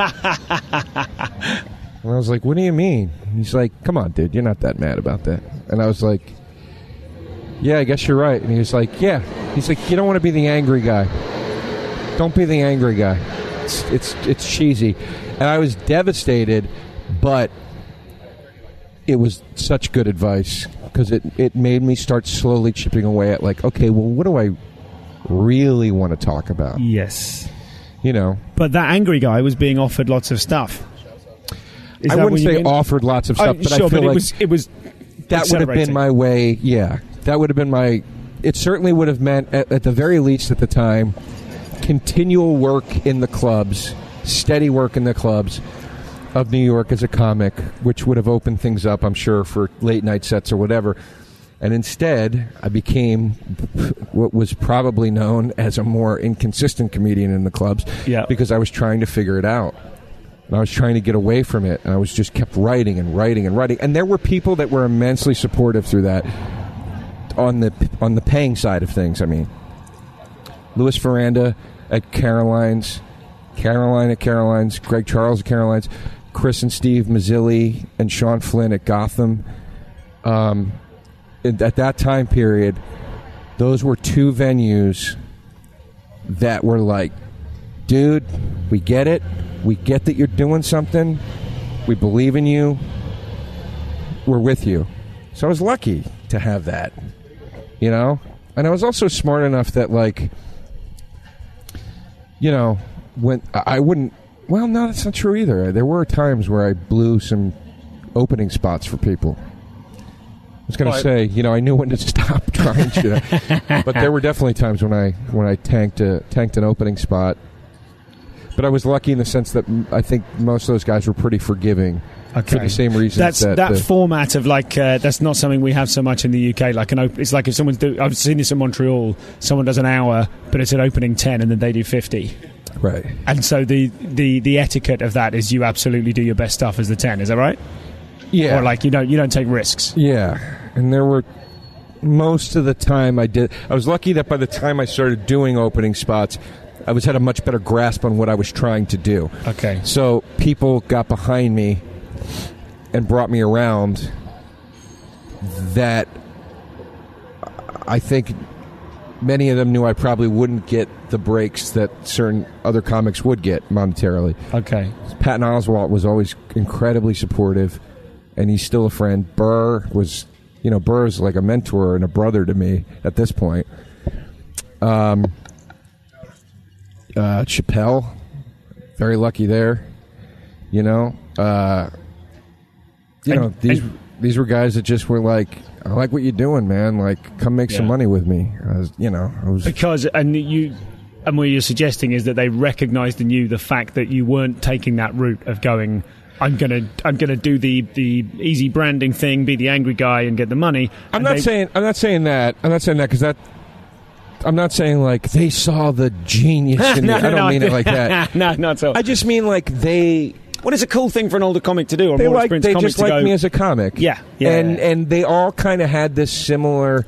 And I was like, what do you mean? And he's like, come on, dude, you're not that mad about that. And I was like, yeah, I guess you're right. And he was like, yeah. He's like, you don't want to be the angry guy. Don't be the angry guy. It's cheesy. And I was devastated, but it was such good advice because it made me start slowly chipping away at like, okay, well, what do I really want to talk about? Yes. You know. But that angry guy was being offered lots of stuff. I wouldn't say offered lots of stuff, but sure, I feel but like it was that would have been my way. Yeah, that would have been my. It certainly would have meant, at the very least at the time, continual work in the clubs, steady work in the clubs of New York as a comic, which would have opened things up, I'm sure, for late night sets or whatever. And instead, I became what was probably known as a more inconsistent comedian in the clubs, because I was trying to figure it out. And I was trying to get away from it, and I was just kept writing and writing and writing. And there were people that were immensely supportive through that on the paying side of things. I mean, Louis Ferranda at Caroline's, Caroline at Caroline's, Greg Charles at Caroline's, Chris and Steve Mazzilli and Sean Flynn at Gotham. At that time period, those were two venues that were like, dude, we get it. We get that you're doing something. We believe in you. We're with you. So I was lucky to have that, you know? And I was also smart enough that, like, you know, when I wouldn't... Well, no, that's not true either. There were times where I blew some opening spots for people. I was going to say, you know, I knew when to stop trying to. But there were definitely times when I tanked an opening spot. But I was lucky in the sense that I think most of those guys were pretty forgiving for the same reasons. That format of like that's not something we have so much in the UK. Like it's like if someone's I've seen this in Montreal. Someone does an hour, but it's an opening 10, and then they do 50. Right. And so the etiquette of that is you absolutely do your best stuff as the 10. Is that right? Yeah. Or like you don't take risks. Yeah. And there were most of the time I did. I was lucky that by the time I started doing opening spots, I had a much better grasp on what I was trying to do. Okay. So people got behind me and brought me around that I think many of them knew I probably wouldn't get the breaks that certain other comics would get monetarily. Okay. Patton Oswalt was always incredibly supportive, and he's still a friend. Burr was, Burr's like a mentor and a brother to me at this point. Chappelle, very lucky there. These were guys that just were like, I like what you're doing, man. Like, come make some money with me. Because what you're suggesting is that they recognized in you the fact that you weren't taking that route of going, I'm gonna do the easy branding thing, be the angry guy, and get the money. I'm not saying that because I'm not saying like they saw the genius in me. I don't mean it like that. No, not so. I just mean like they. What is a cool thing for an older comic to do? Or more experienced they comic just liked me as a comic. Yeah. And they all kind of had this similar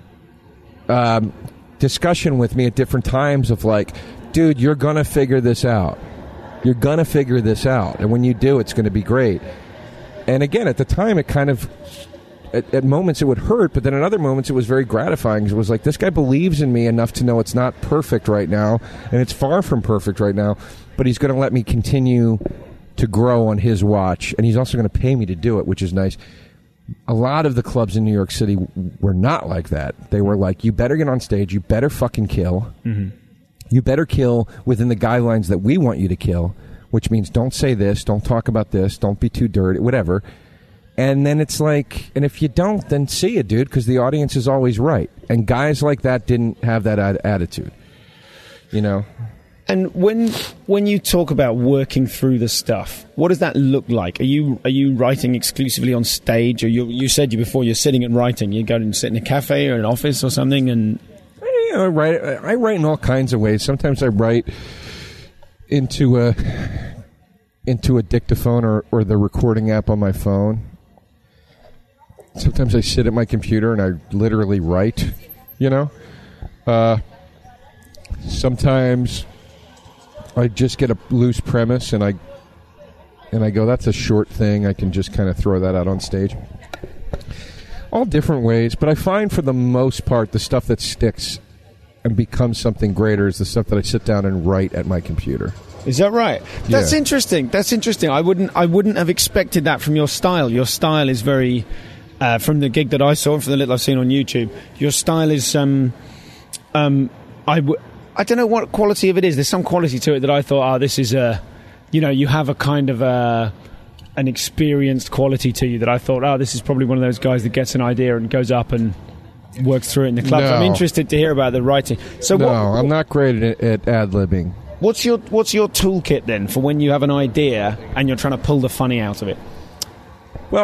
discussion with me at different times of like, dude, you're gonna figure this out. You're gonna figure this out, and when you do, it's going to be great. And again, at the time, it kind of, at moments it would hurt, but then at other moments it was very gratifying. It was like, this guy believes in me enough to know it's not perfect right now, and it's far from perfect right now, but he's going to let me continue to grow on his watch, and he's also going to pay me to do it, which is nice. A lot of the clubs in New York City were not like that. They were like, you better get on stage, you better fucking kill. Mm-hmm. You better kill within the guidelines that we want you to kill, which means don't say this, don't talk about this, don't be too dirty, whatever. And then it's like, and if you don't, then see it, dude, because the audience is always right. And guys like that didn't have that attitude, you know? And when you talk about working through the stuff, what does that look like? Are you writing exclusively on stage, or you said before you're sitting and writing? You go and sit in a cafe or an office or something, and I write in all kinds of ways. Sometimes I write into a dictaphone or the recording app on my phone. Sometimes I sit at my computer and I literally write, you know. Sometimes I just get a loose premise and I go, that's a short thing. I can just kind of throw that out on stage. All different ways, but I find for the most part the stuff that sticks and becomes something greater is the stuff that I sit down and write at my computer. Is that right? That's interesting. That's interesting. I wouldn't have expected that from your style. Your style is very from the gig that I saw and from the little I've seen on YouTube. Your style is I don't know what quality of it is. There's some quality to it that I thought, this is you have a kind of an experienced quality to you that I thought, this is probably one of those guys that gets an idea and goes up and works through it in the clubs. No. I'm interested to hear about the writing. So I'm not great at ad-libbing. What's your toolkit then for when you have an idea and you're trying to pull the funny out of it? Well,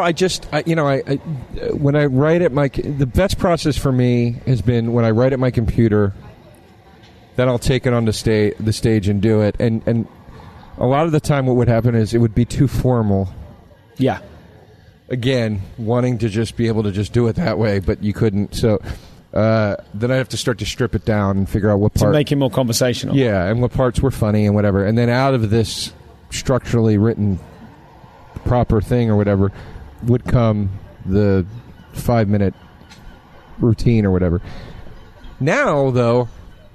when I write at the best process for me has been when I write at my computer, then I'll take it on the stage and do it. And a lot of the time what would happen is it would be too formal. Yeah. Again, wanting to just be able to just do it that way, but you couldn't. So then I have to start to strip it down and figure out what part. To make it more conversational. Yeah, and what parts were funny and whatever. And then out of this structurally written proper thing or whatever would come the 5-minute routine or whatever. Now, though,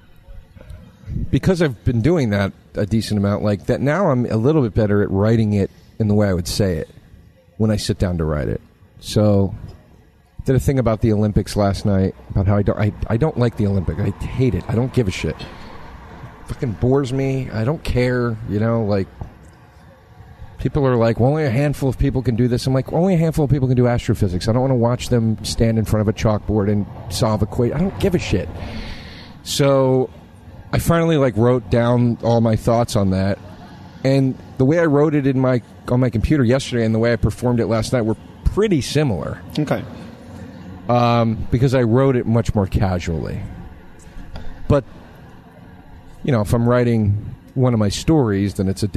because I've been doing that a decent amount like that, now I'm a little bit better at writing it in the way I would say it when I sit down to write it. So I did a thing about the Olympics last night about how I don't like the Olympics. I hate it. I don't give a shit. It fucking bores me. I don't care, like people are like, well, only a handful of people can do this. I'm like, only a handful of people can do astrophysics. I don't want to watch them stand in front of a chalkboard and solve equations. I don't give a shit. So I finally wrote down all my thoughts on that, and the way I wrote it on my computer yesterday and the way I performed it last night were pretty similar. Okay. Because I wrote it much more casually. But if I'm writing one of my stories, then it's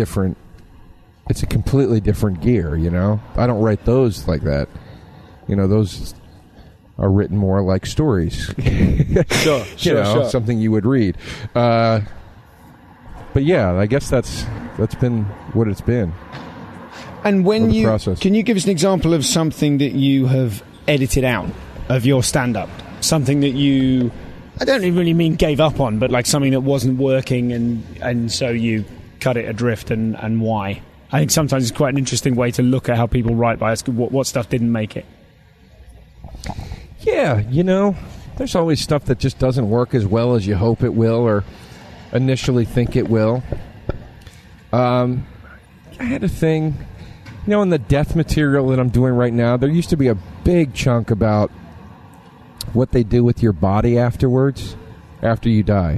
a completely different gear. I don't write those like that. Those are written more like stories. Sure. Something you would read. But yeah, I guess that's been what it's been. And can you give us an example of something that you have edited out of your stand-up? Something that I don't really mean gave up on, but like something that wasn't working and so you cut it adrift and why? I think sometimes it's quite an interesting way to look at how people write by asking what stuff didn't make it. Yeah, there's always stuff that just doesn't work as well as you hope it will or initially think it will. I had a thing, in the death material that I'm doing right now, there used to be a big chunk about what they do with your body afterwards, after you die.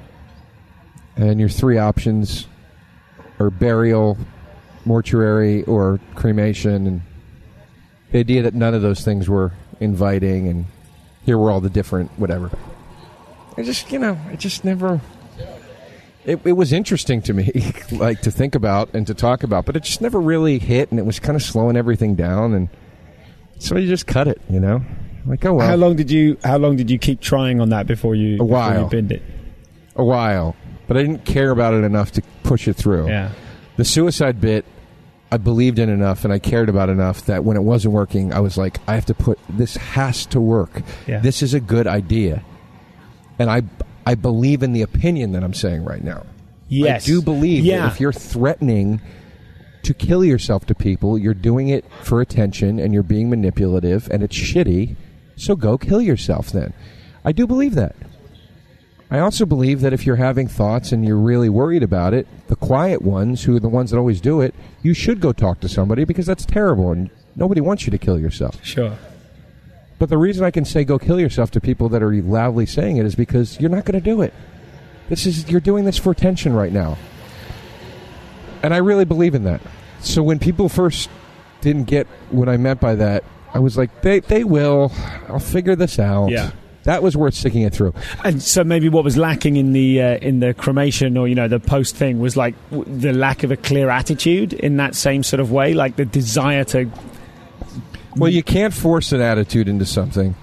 And your 3 options are burial, mortuary, or cremation. And the idea that none of those things were inviting, and here were all the different whatever. It just never... It was interesting to me, to think about and to talk about, but it just never really hit, and it was kind of slowing everything down, and so you just cut it, Like, oh well. How long did you keep trying on that before you binned it? A while, but I didn't care about it enough to push it through. Yeah. The suicide bit I believed in enough and I cared about enough that when it wasn't working, I was like, I have to this has to work. Yeah. This is a good idea. And I believe in the opinion that I'm saying right now. Yes. I do believe that if you're threatening to kill yourself to people, you're doing it for attention and you're being manipulative and it's shitty, so go kill yourself then. I do believe that. I also believe that if you're having thoughts and you're really worried about it, the quiet ones, who are the ones that always do it, you should go talk to somebody because that's terrible and nobody wants you to kill yourself. Sure. But the reason I can say go kill yourself to people that are loudly saying it is because you're not going to do it. You're doing this for attention right now. And I really believe in that. So when people first didn't get what I meant by that, I was like, they will. I'll figure this out. Yeah. That was worth sticking it through. And so maybe what was lacking in the cremation or, the post thing was like the lack of a clear attitude in that same sort of way, like the desire to... Well, you can't force an attitude into something.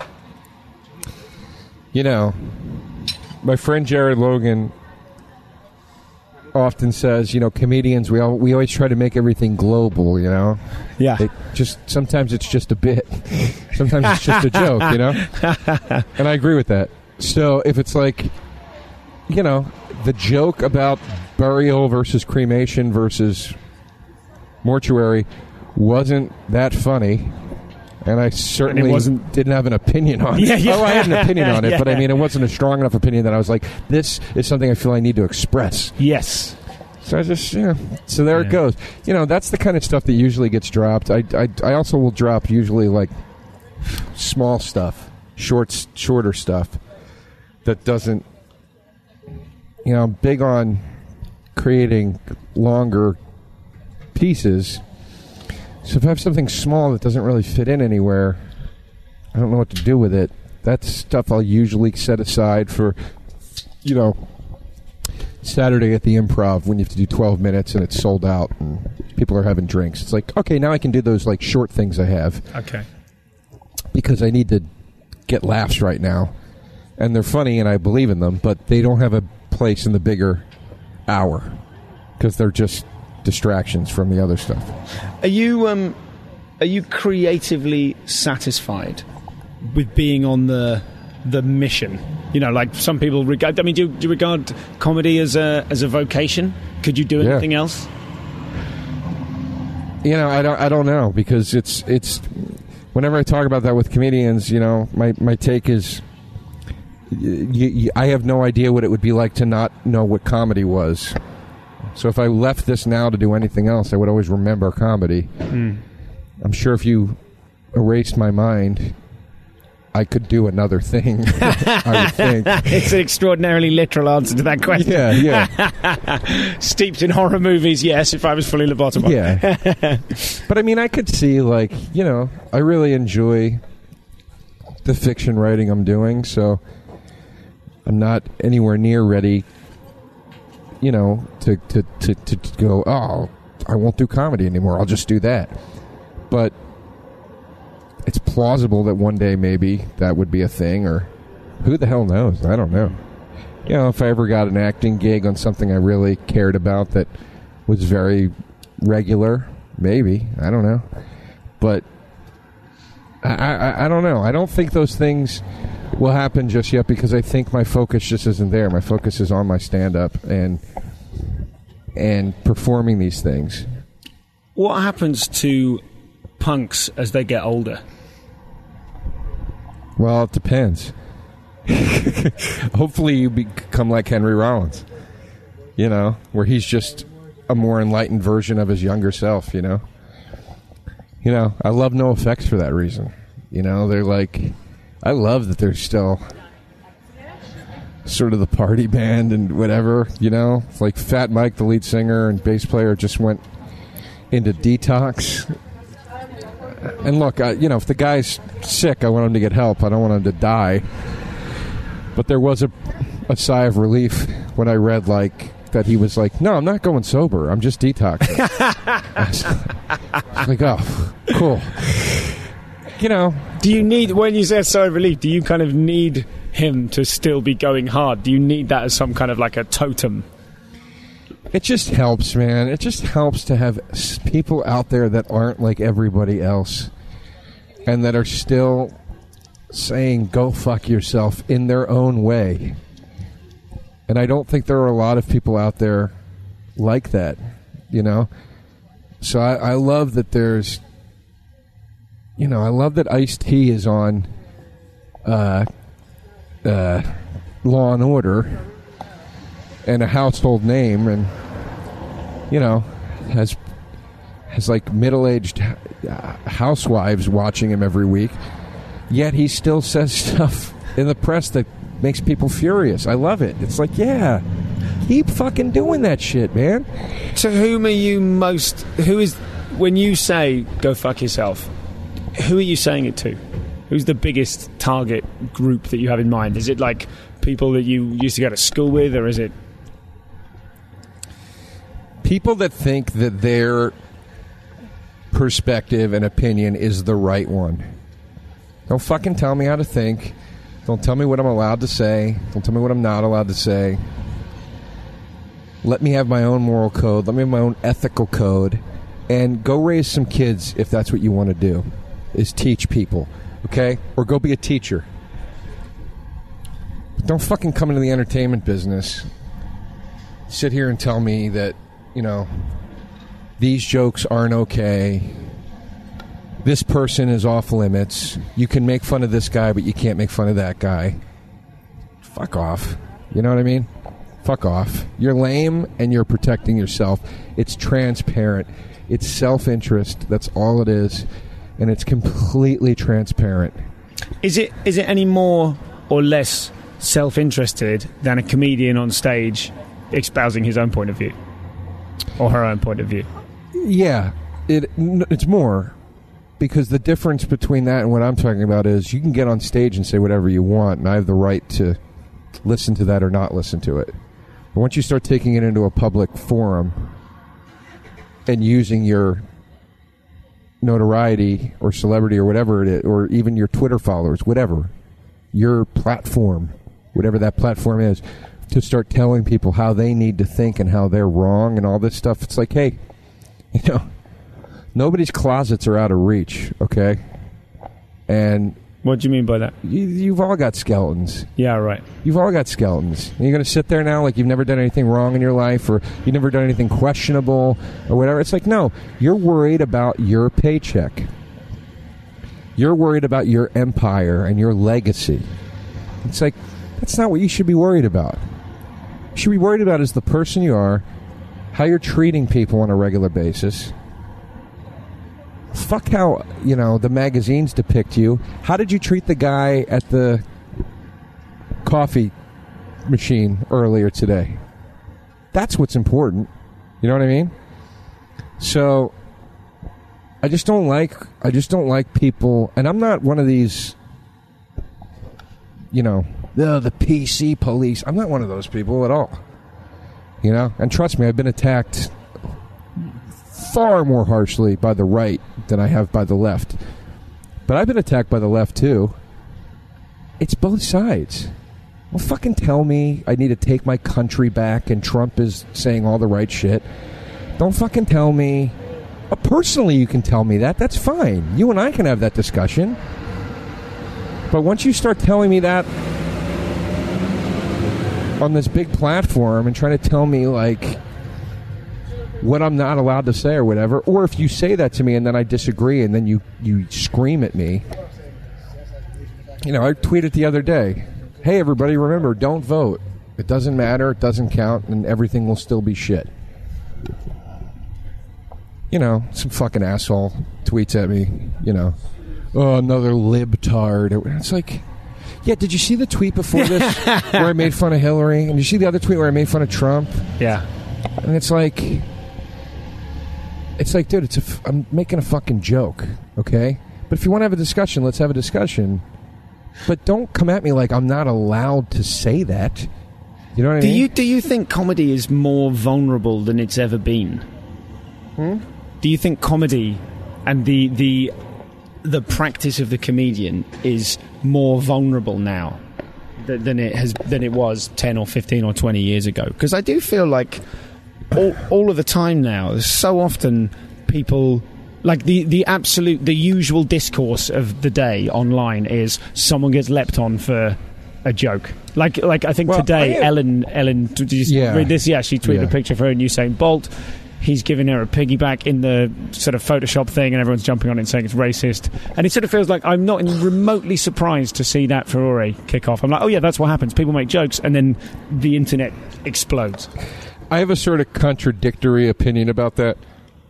My friend Jared Logan often says, comedians, we always try to make everything global, Yeah. Sometimes it's just a bit. Sometimes it's just a joke, And I agree with that. So if it's like, the joke about burial versus cremation versus mortuary wasn't that funny, and I certainly didn't have an opinion on it. Yeah. Oh, I had an opinion on it, but I mean, it wasn't a strong enough opinion that I was like, this is something I feel I need to express. Yes. So I just, so there it goes. That's the kind of stuff that usually gets dropped. I also will drop usually like small stuff, shorter stuff that doesn't, I'm big on creating longer pieces. So if I have something small that doesn't really fit in anywhere, I don't know what to do with it. That's stuff I'll usually set aside for, Saturday at the Improv when you have to do 12 minutes and it's sold out and people are having drinks. It's like, okay, now I can do those like short things I have. Okay. Because I need to get laughs right now. And they're funny and I believe in them, but they don't have a place in the bigger hour because they're just distractions from the other stuff. Are you creatively satisfied with being on the mission? Like some people regard. I mean, do you regard comedy as a vocation? Could you do anything else? I don't know, because it's whenever I talk about that with comedians, my take is I have no idea what it would be like to not know what comedy was. So if I left this now to do anything else, I would always remember comedy. I'm sure if you erased my mind, I could do another thing, I would think. It's an extraordinarily literal answer to that question. Yeah. Steeped in horror movies, yes, if I was fully lobotomized. Yeah. But I mean, I could see, like, I really enjoy the fiction writing I'm doing, so I'm not anywhere near ready, to go, oh, I won't do comedy anymore, I'll just do that. But it's plausible that one day maybe that would be a thing, or who the hell knows? I don't know. If I ever got an acting gig on something I really cared about that was very regular, maybe. I don't know. But I don't know. I don't think those things will happen just yet because I think my focus just isn't there. My focus is on my stand-up and performing these things. What happens to punks as they get older? Well, it depends. Hopefully you become like Henry Rollins, where he's just a more enlightened version of his younger self, I love NoFX for that reason. They're like, I love that they're still sort of the party band and whatever, like Fat Mike, the lead singer and bass player, just went into detox. And look, if the guy's sick, I want him to get help. I don't want him to die. But there was a sigh of relief when I read, that he was like, no, I'm not going sober. I'm just detoxing. I was like, oh, cool. Do you need, when you say a sigh of relief, do you kind of need him to still be going hard? Do you need that as some kind of like a totem? It just helps, man. It just helps to have people out there that aren't like everybody else and that are still saying, go fuck yourself in their own way. And I don't think there are a lot of people out there like that, you know? So I love that there's, you know, I love that Ice-T is on Law and Order and a household name, and you know, has like middle-aged housewives watching him every week, yet he still says stuff in the press that makes people furious. I love it. It's like, yeah, keep fucking doing that shit, man. To whom are you most... when you say, go fuck yourself, who are you saying it to? Who's the biggest target group that you have in mind? Is it like people that you used to go to school with, or is it... people that think that their perspective and opinion is the right one. Don't fucking tell me how to think. Don't tell me what I'm allowed to say. Don't tell me what I'm not allowed to say. Let me have my own moral code. Let me have my own ethical code. And go raise some kids if that's what you want to do, is teach people, okay? Or go be a teacher. Don't fucking come into the entertainment business, sit here and tell me that, you know, these jokes aren't okay. This person is off limits. You can make fun of this guy, but you can't make fun of that guy. Fuck off. You know what I mean? Fuck off. You're lame and you're protecting yourself. It's transparent. It's self-interest. That's all it is. And it's completely transparent. Is it any more or less self-interested than a comedian on stage espousing his own point of view? Or her own point of view? Yeah, it's more, because the difference between that and what I'm talking about is you can get on stage and say whatever you want, and I have the right to listen to that or not listen to it. But once you start taking it into a public forum and using your notoriety or celebrity or whatever it is, or even your Twitter followers, whatever, your platform, whatever that platform is, to start telling people how they need to think and how they're wrong and all this stuff. It's like, hey, you know, nobody's closets are out of reach, okay? And what do you mean by that? You've all got skeletons. Yeah, right. You've all got skeletons. And you're going to sit there now like you've never done anything wrong in your life, or you've never done anything questionable or whatever. It's like, no, you're worried about your paycheck. You're worried about your empire and your legacy. It's like, that's not what you should be worried about. What you should be worried about is the person you are, how you're treating people on a regular basis. Fuck how, you know, the magazines depict you. How did you treat the guy at the coffee machine earlier today? That's what's important. You know what I mean? So I just don't like people, and I'm not one of these, you know, the PC police. I'm not one of those people at all. You know? And trust me, I've been attacked far more harshly by the right than I have by the left. But I've been attacked by the left, too. It's both sides. Well, fucking tell me I need to take my country back and Trump is saying all the right shit. Don't fucking tell me. Personally, you can tell me that. That's fine. You and I can have that discussion. But once you start telling me that on this big platform and trying to tell me, like, what I'm not allowed to say or whatever, or if you say that to me and then I disagree and then you scream at me. You know, I tweeted the other day, hey, everybody, remember, don't vote. It doesn't matter, it doesn't count, and everything will still be shit. You know, some fucking asshole tweets at me, you know, oh, another libtard. It's like, yeah, did you see the tweet before this where I made fun of Hillary? And did you see the other tweet where I made fun of Trump? Yeah. And it's like, dude, I'm making a fucking joke, okay? But if you want to have a discussion, let's have a discussion. But don't come at me like I'm not allowed to say that. You know what I mean? Do you think comedy is more vulnerable than it's ever been? Do you think comedy and the practice of the comedian is more vulnerable now than it was 10 or 15 or 20 years ago? Because I do feel like all of the time now. There's so often people... Like the usual discourse of the day online is someone gets leapt on for a joke. Like I think today Ellen, did you read this? Yeah, she tweeted a picture of her and Usain Bolt. He's giving her a piggyback in the sort of Photoshop thing, and everyone's jumping on it and saying it's racist. And it sort of feels like I'm not remotely surprised to see that furore kick off. I'm like, oh yeah, that's what happens. People make jokes, and then the internet explodes. I have a sort of contradictory opinion about that.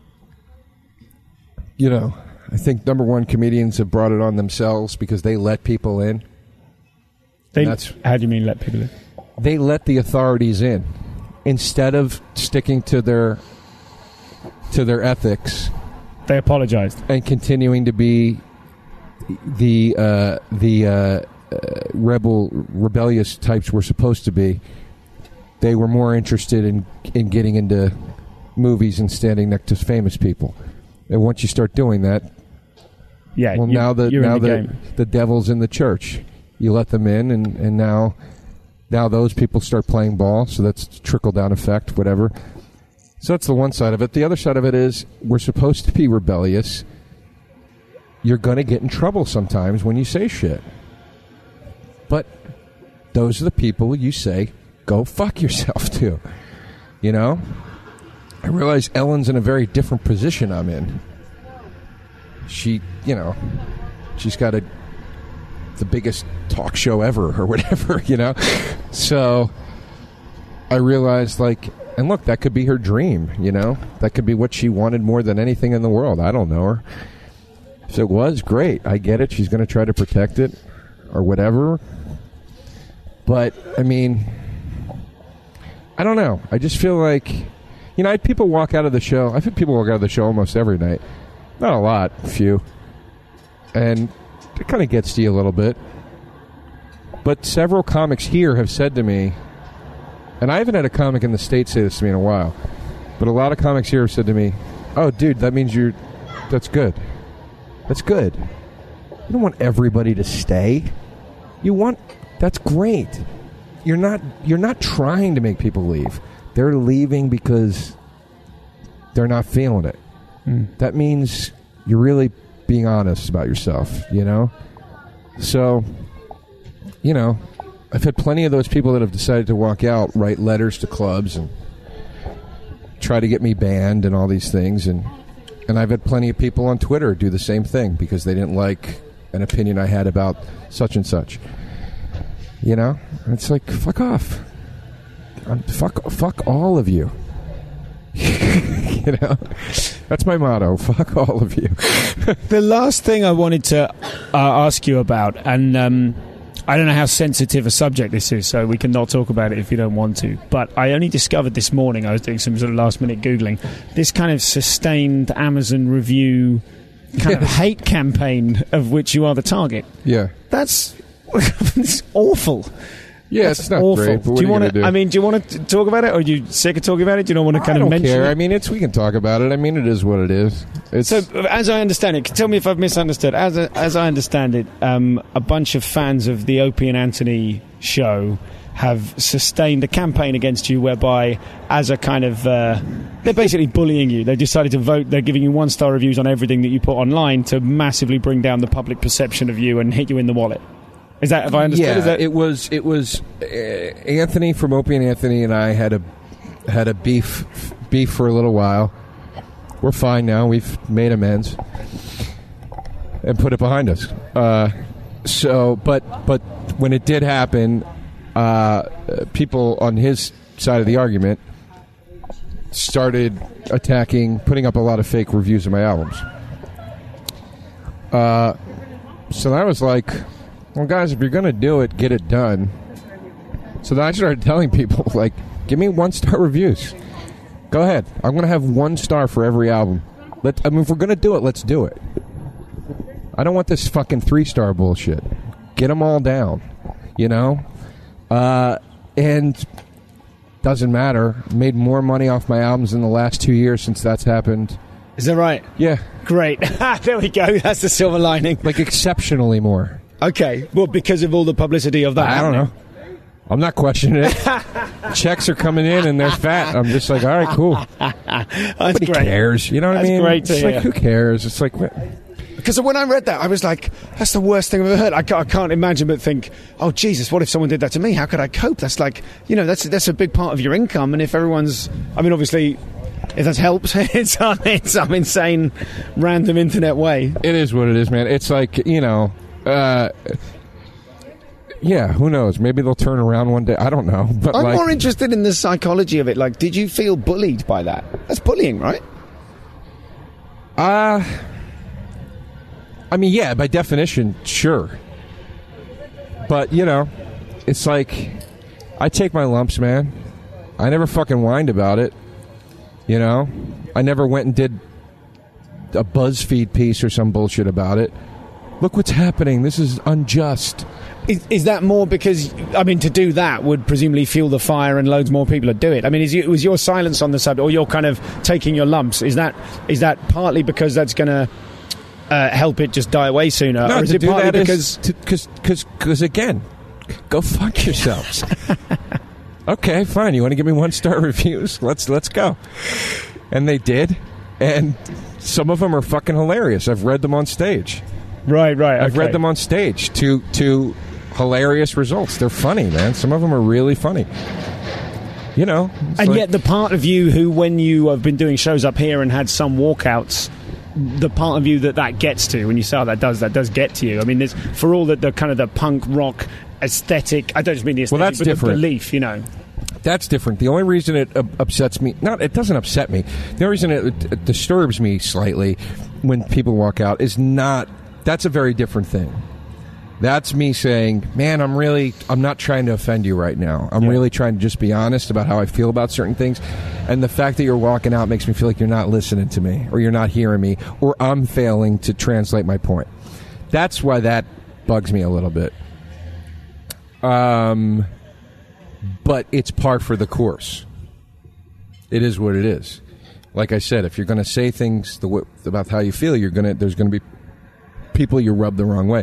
You know, I think, number one, comedians have brought it on themselves because they let people in. How do you mean let people in? They let the authorities in. Instead of sticking to their ethics. They apologized. And continuing to be the rebellious types we're supposed to be. They were more interested in getting into movies and standing next to famous people. And once you start doing that, now the devil's in the church. You let them in, and now those people start playing ball. So that's trickle-down effect, whatever. So that's the one side of it. The other side of it is we're supposed to be rebellious. You're going to get in trouble sometimes when you say shit. But those are the people you say, go fuck yourself to. You know? I realize Ellen's in a very different position I'm in. She's got the biggest talk show ever or whatever, you know? So I realized, and look, that could be her dream, you know? That could be what she wanted more than anything in the world. I don't know her. If it was, great. I get it. She's going to try to protect it or whatever. But, I mean, I don't know. I just feel like... You know, I had people walk out of the show. I've had people walk out of the show almost every night. Not a lot, a few. And it kind of gets to you a little bit. But several comics here have said to me, and I haven't had a comic in the States say this to me in a while, but a lot of comics here have said to me, oh, dude, that means that's good. That's good. You don't want everybody to stay. That's great. You're not trying to make people leave. They're leaving because they're not feeling it. That means you're really being honest about yourself, you know? So, you know, I've had plenty of those people that have decided to walk out, write letters to clubs and try to get me banned and all these things. And I've had plenty of people on Twitter do the same thing because they didn't like an opinion I had about such and such. You know? And it's like, fuck off. Fuck all of you. You know, that's my motto. Fuck all of you. The last thing I wanted to ask you about, and I don't know how sensitive a subject this is, so we can not talk about it if you don't want to, but I only discovered this morning, I was doing some sort of last minute Googling, this kind of sustained Amazon review kind of hate campaign of which you are the target. Yeah. That's it's awful. Yeah, it's not awful. Great. But do you want to? I mean, do you want to talk about it, or are you sick of talking about it? Do you not want to kind of mention care. it? I mean, we can talk about it. I mean, it is what it is. So, as I understand it, tell me if I've misunderstood. As I understand it, a bunch of fans of the Opie and Anthony show have sustained a campaign against you, whereby, as a kind of, they're basically bullying you. They've decided to vote. They're giving you 1-star reviews on everything that you put online to massively bring down the public perception of you and hit you in the wallet. Is that, if I understood? Yeah, is that? it was Anthony from Opie and Anthony and I had a beef for a little while. We're fine now. We've made amends and put it behind us. But when it did happen, people on his side of the argument started putting up a lot of fake reviews of my albums. So I was like, well, guys, if you're going to do it, get it done. So then I started telling people, like, give me 1-star reviews. Go ahead. I'm going to have 1 star for every album. If we're going to do it, let's do it. I don't want this fucking 3-star bullshit. Get them all down, you know? And doesn't matter. Made more money off my albums in the last 2 years since that's happened. Is that right? Yeah. Great. There we go. That's the silver lining. Like, exceptionally more. Okay. Well, because of all the publicity of that. I don't know. I'm not questioning it. Checks are coming in and they're fat. I'm just like, all right, cool. Nobody cares. You know what I mean? Great to it's hear. like, who cares? It's like... Because when I read that, I was like, that's the worst thing I've ever heard. I can't imagine but think, oh, Jesus, what if someone did that to me? How could I cope? That's like, that's a big part of your income. And if everyone's... I mean, obviously, if that helps, it's some insane, random internet way. It is what it is, man. It's like, yeah, who knows? Maybe they'll turn around one day. I don't know. But I'm more interested in the psychology of it. Like, did you feel bullied by that? That's bullying, right? I mean, yeah, by definition, sure. But, it's like, I take my lumps, man. I never fucking whined about it. I never went and did a BuzzFeed piece or some bullshit about it. Look what's happening. This is unjust. Is that more because, I mean, to do that would presumably fuel the fire and loads more people would do it? I mean, was your silence on the subject, or you're kind of taking your lumps, is that partly because that's going to help it just die away sooner? No, or is it partly because... Because, again, go fuck yourselves. Okay, fine. You want to give me 1-star reviews? Let's go. And they did. And some of them are fucking hilarious. I've read them on stage. Right. I've read them on stage to hilarious results. They're funny, man. Some of them are really funny. And yet the part of you who, when you have been doing shows up here and had some walkouts, the part of you that gets to, when you say, oh, that does get to you. I mean, there's, for all that the kind of the punk rock aesthetic, I don't just mean the aesthetic, that's but different. The belief, That's different. The only reason it upsets me, it doesn't upset me. The only reason it disturbs me slightly when people walk out is not, that's a very different thing. That's me saying, man, I'm not trying to offend you right now. I'm really trying to just be honest about how I feel about certain things. And the fact that you're walking out makes me feel like you're not listening to me, or you're not hearing me, or I'm failing to translate my point. That's why that bugs me a little bit. But it's par for the course. It is what it is. Like I said, if you're going to say things about how you feel, there's going to be people you rub the wrong way.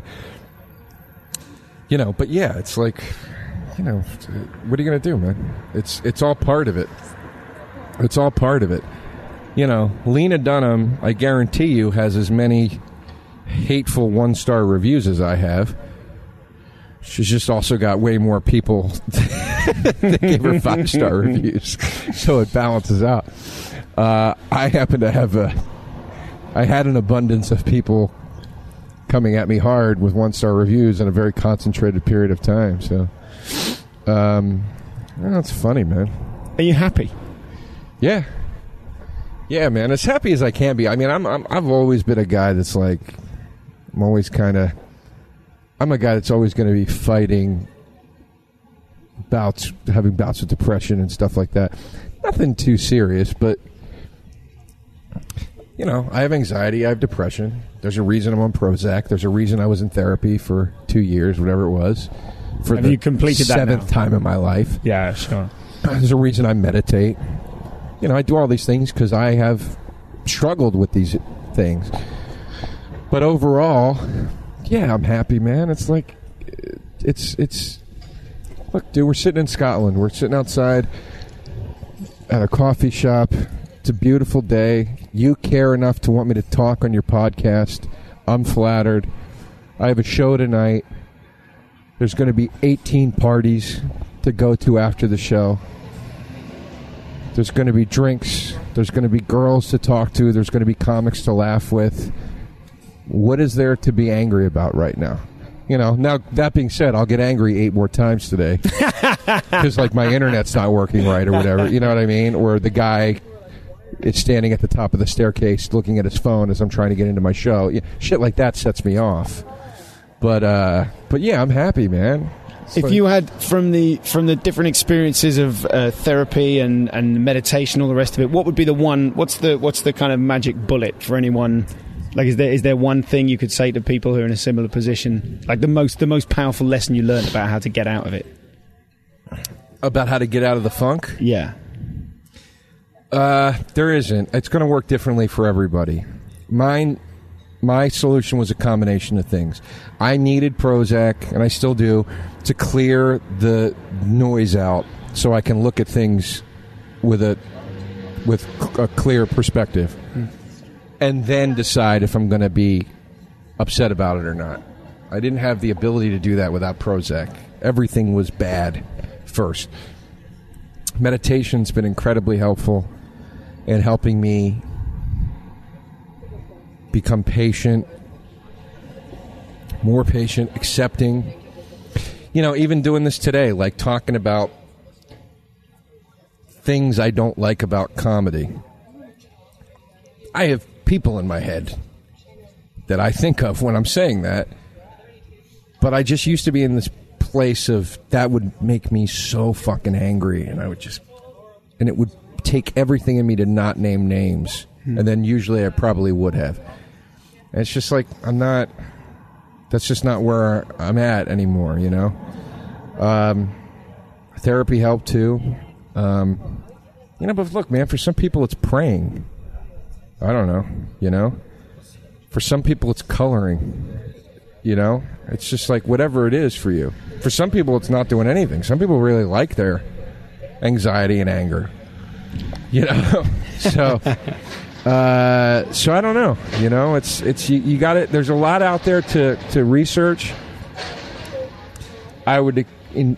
But yeah, it's like, what are you going to do, man? It's all part of it. It's all part of it. Lena Dunham, I guarantee you, has as many hateful 1-star reviews as I have. She's just also got way more people that give her 5-star reviews, so it balances out. I happen to have I had an abundance of people coming at me hard with 1-star reviews in a very concentrated period of time. So, it's funny, man. Are you happy? Yeah, man. As happy as I can be. I mean, I've always been a guy that's like, I'm a guy that's always going to be fighting having bouts with depression and stuff like that. Nothing too serious, but I have anxiety, I have depression. There's a reason I'm on Prozac. There's a reason I was in therapy for 2 years, whatever it was. For have you completed that 7th time in my life. Yeah, sure. There's a reason I meditate. I do all these things because I have struggled with these things. But overall, yeah, I'm happy, man. It's like, look, dude, we're sitting in Scotland. We're sitting outside at a coffee shop. It's a beautiful day. You care enough to want me to talk on your podcast. I'm flattered. I have a show tonight. There's going to be 18 parties to go to after the show. There's going to be drinks. There's going to be girls to talk to. There's going to be comics to laugh with. What is there to be angry about right now? Now, that being said, I'll get angry 8 more times today. Because, my internet's not working right or whatever. You know what I mean? Or the guy is standing at the top of the staircase looking at his phone as I'm trying to get into my show. Shit like that sets me off. But yeah, I'm happy, man. If you had, from the different experiences of therapy and meditation, all the rest of it, what would be the one? What's the kind of magic bullet for anyone? Like, is there one thing you could say to people who are in a similar position? Like the most powerful lesson you learned about how to get out of it? About how to get out of the funk? Yeah. There isn't. It's going to work differently for everybody. Mine my solution was a combination of things. I needed Prozac, and I still do, to clear the noise out so I can look at things with a clear perspective. And then decide if I'm going to be upset about it or not. I didn't have the ability to do that without Prozac. Everything was bad first. Meditation's been incredibly helpful in helping me become patient, more patient, accepting. You know, even doing this today, like talking about things I don't like about comedy. I have people in my head that I think of when I'm saying that, but I just used to be in this place of that would make me so fucking angry, and and it would take everything in me to not name names, and then usually I probably would have. And it's just like, that's just not where I'm at anymore, you know? Therapy helped too. You know, but look, man, for some people it's praying. I don't know, you know? For some people it's coloring, you know? It's just like whatever it is for you. For some people it's not doing anything. Some people really like their anxiety and anger, you know? So I don't know, you know? It's you got it. There's a lot out there to research. I would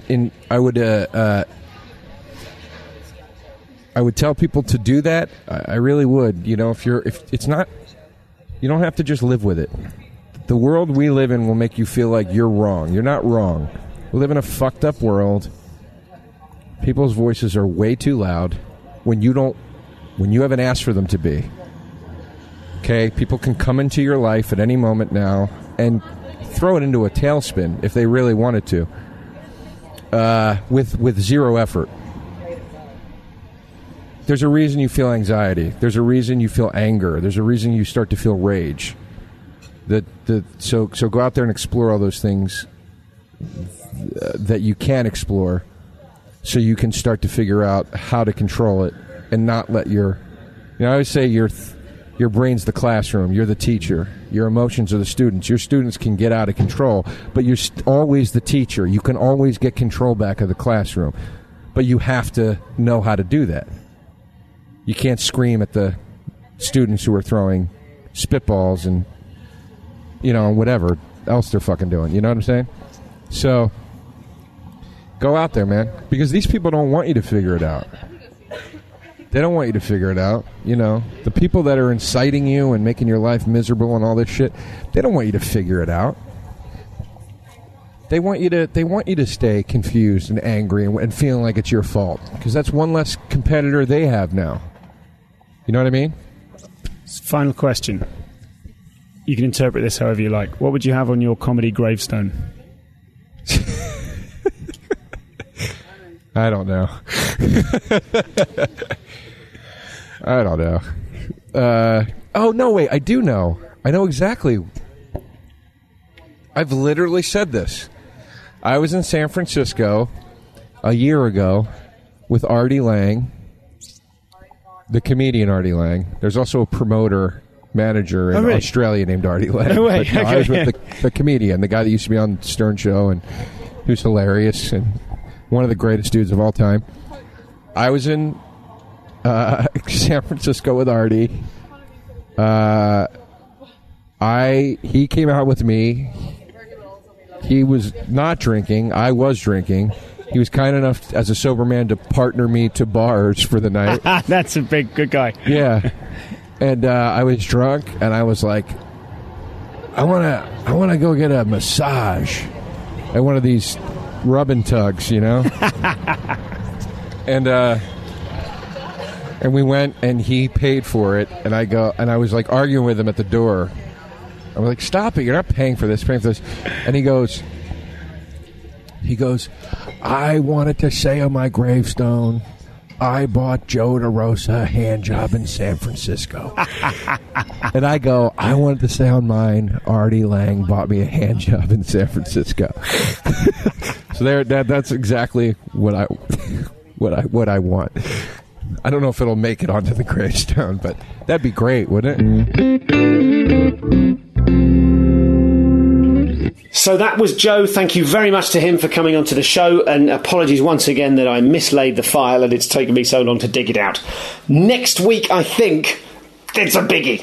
tell people to do that. I really would. You know, if it's not, you don't have to just live with it. The world we live in will make you feel like you're wrong. You're not wrong. We live in a fucked up world. People's voices are way too loud when you haven't asked for them to be. Okay? People can come into your life at any moment now and throw it into a tailspin if they really wanted to, with zero effort. There's a reason you feel anxiety. There's a reason you feel anger. There's a reason you start to feel rage. So go out there and explore all those things that you can explore, so you can start to figure out how to control it and not let your. You know, I always say your brain's the classroom. You're the teacher. Your emotions are the students. Your students can get out of control, but you're always the teacher. You can always get control back of the classroom, but you have to know how to do that. You can't scream at the students who are throwing spitballs and, you know, whatever else they're fucking doing. You know what I'm saying? So, go out there, man. Because these people don't want you to figure it out. They don't want you to figure it out. You know, the people that are inciting you and making your life miserable and all this shit, they don't want you to figure it out. They want you to stay confused and angry and feeling like it's your fault. Because that's one less competitor they have now. You know what I mean? Final question. You can interpret this however you like. What would you have on your comedy gravestone? I don't know. I don't know. Oh, no, wait. I do know. I know exactly. I've literally said this. I was in San Francisco a year ago with Artie Lang, the comedian Artie Lang. There's also a promoter manager in Australia named Artie Lang. No way. Okay, I was with the comedian, the guy that used to be on Stern Show, and who's hilarious and one of the greatest dudes of all time. I was in San Francisco with Artie. He came out with me. He was not drinking. I was drinking. He was kind enough as a sober man to partner me to bars for the night. That's a good guy. Yeah. And I was drunk, and I was like, I want to go get a massage at one of these rub and tugs, you know? And we went, and he paid for it, and I was like arguing with him at the door. I'm like, stop it, you're not paying for this, And he goes, I wanted to say on my gravestone, I bought Joe DeRosa a hand job in San Francisco. And I go, I wanted to say on mine, Artie Lang bought me a hand job in San Francisco. So that's exactly what I want. I don't know if it'll make it onto the gravestone, but that'd be great, wouldn't it? So that was Joe. Thank you very much to him for coming onto the show, and apologies once again that I mislaid the file and it's taken me so long to dig it out. Next week, I think it's a biggie.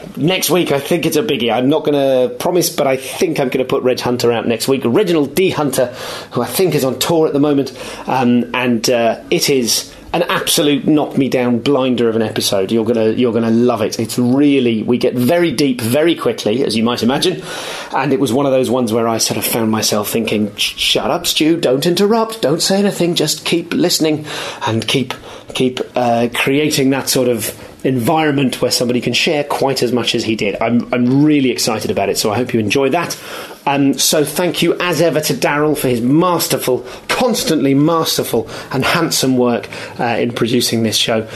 I'm not going to promise, but I think I'm going to put Reg Hunter out next week. Reginald D. Hunter, who I think is on tour at the moment, and it is an absolute knock-me-down blinder of an episode. You're gonna love it. It's really, we get very deep very quickly, as you might imagine, and it was one of those ones where I sort of found myself thinking, shut up, Stu, don't interrupt, don't say anything, just keep listening and keep creating that sort of environment where somebody can share quite as much as he did. I'm really excited about it, so I hope you enjoy that. So thank you as ever to Daryl for his constantly masterful and handsome work in producing this show.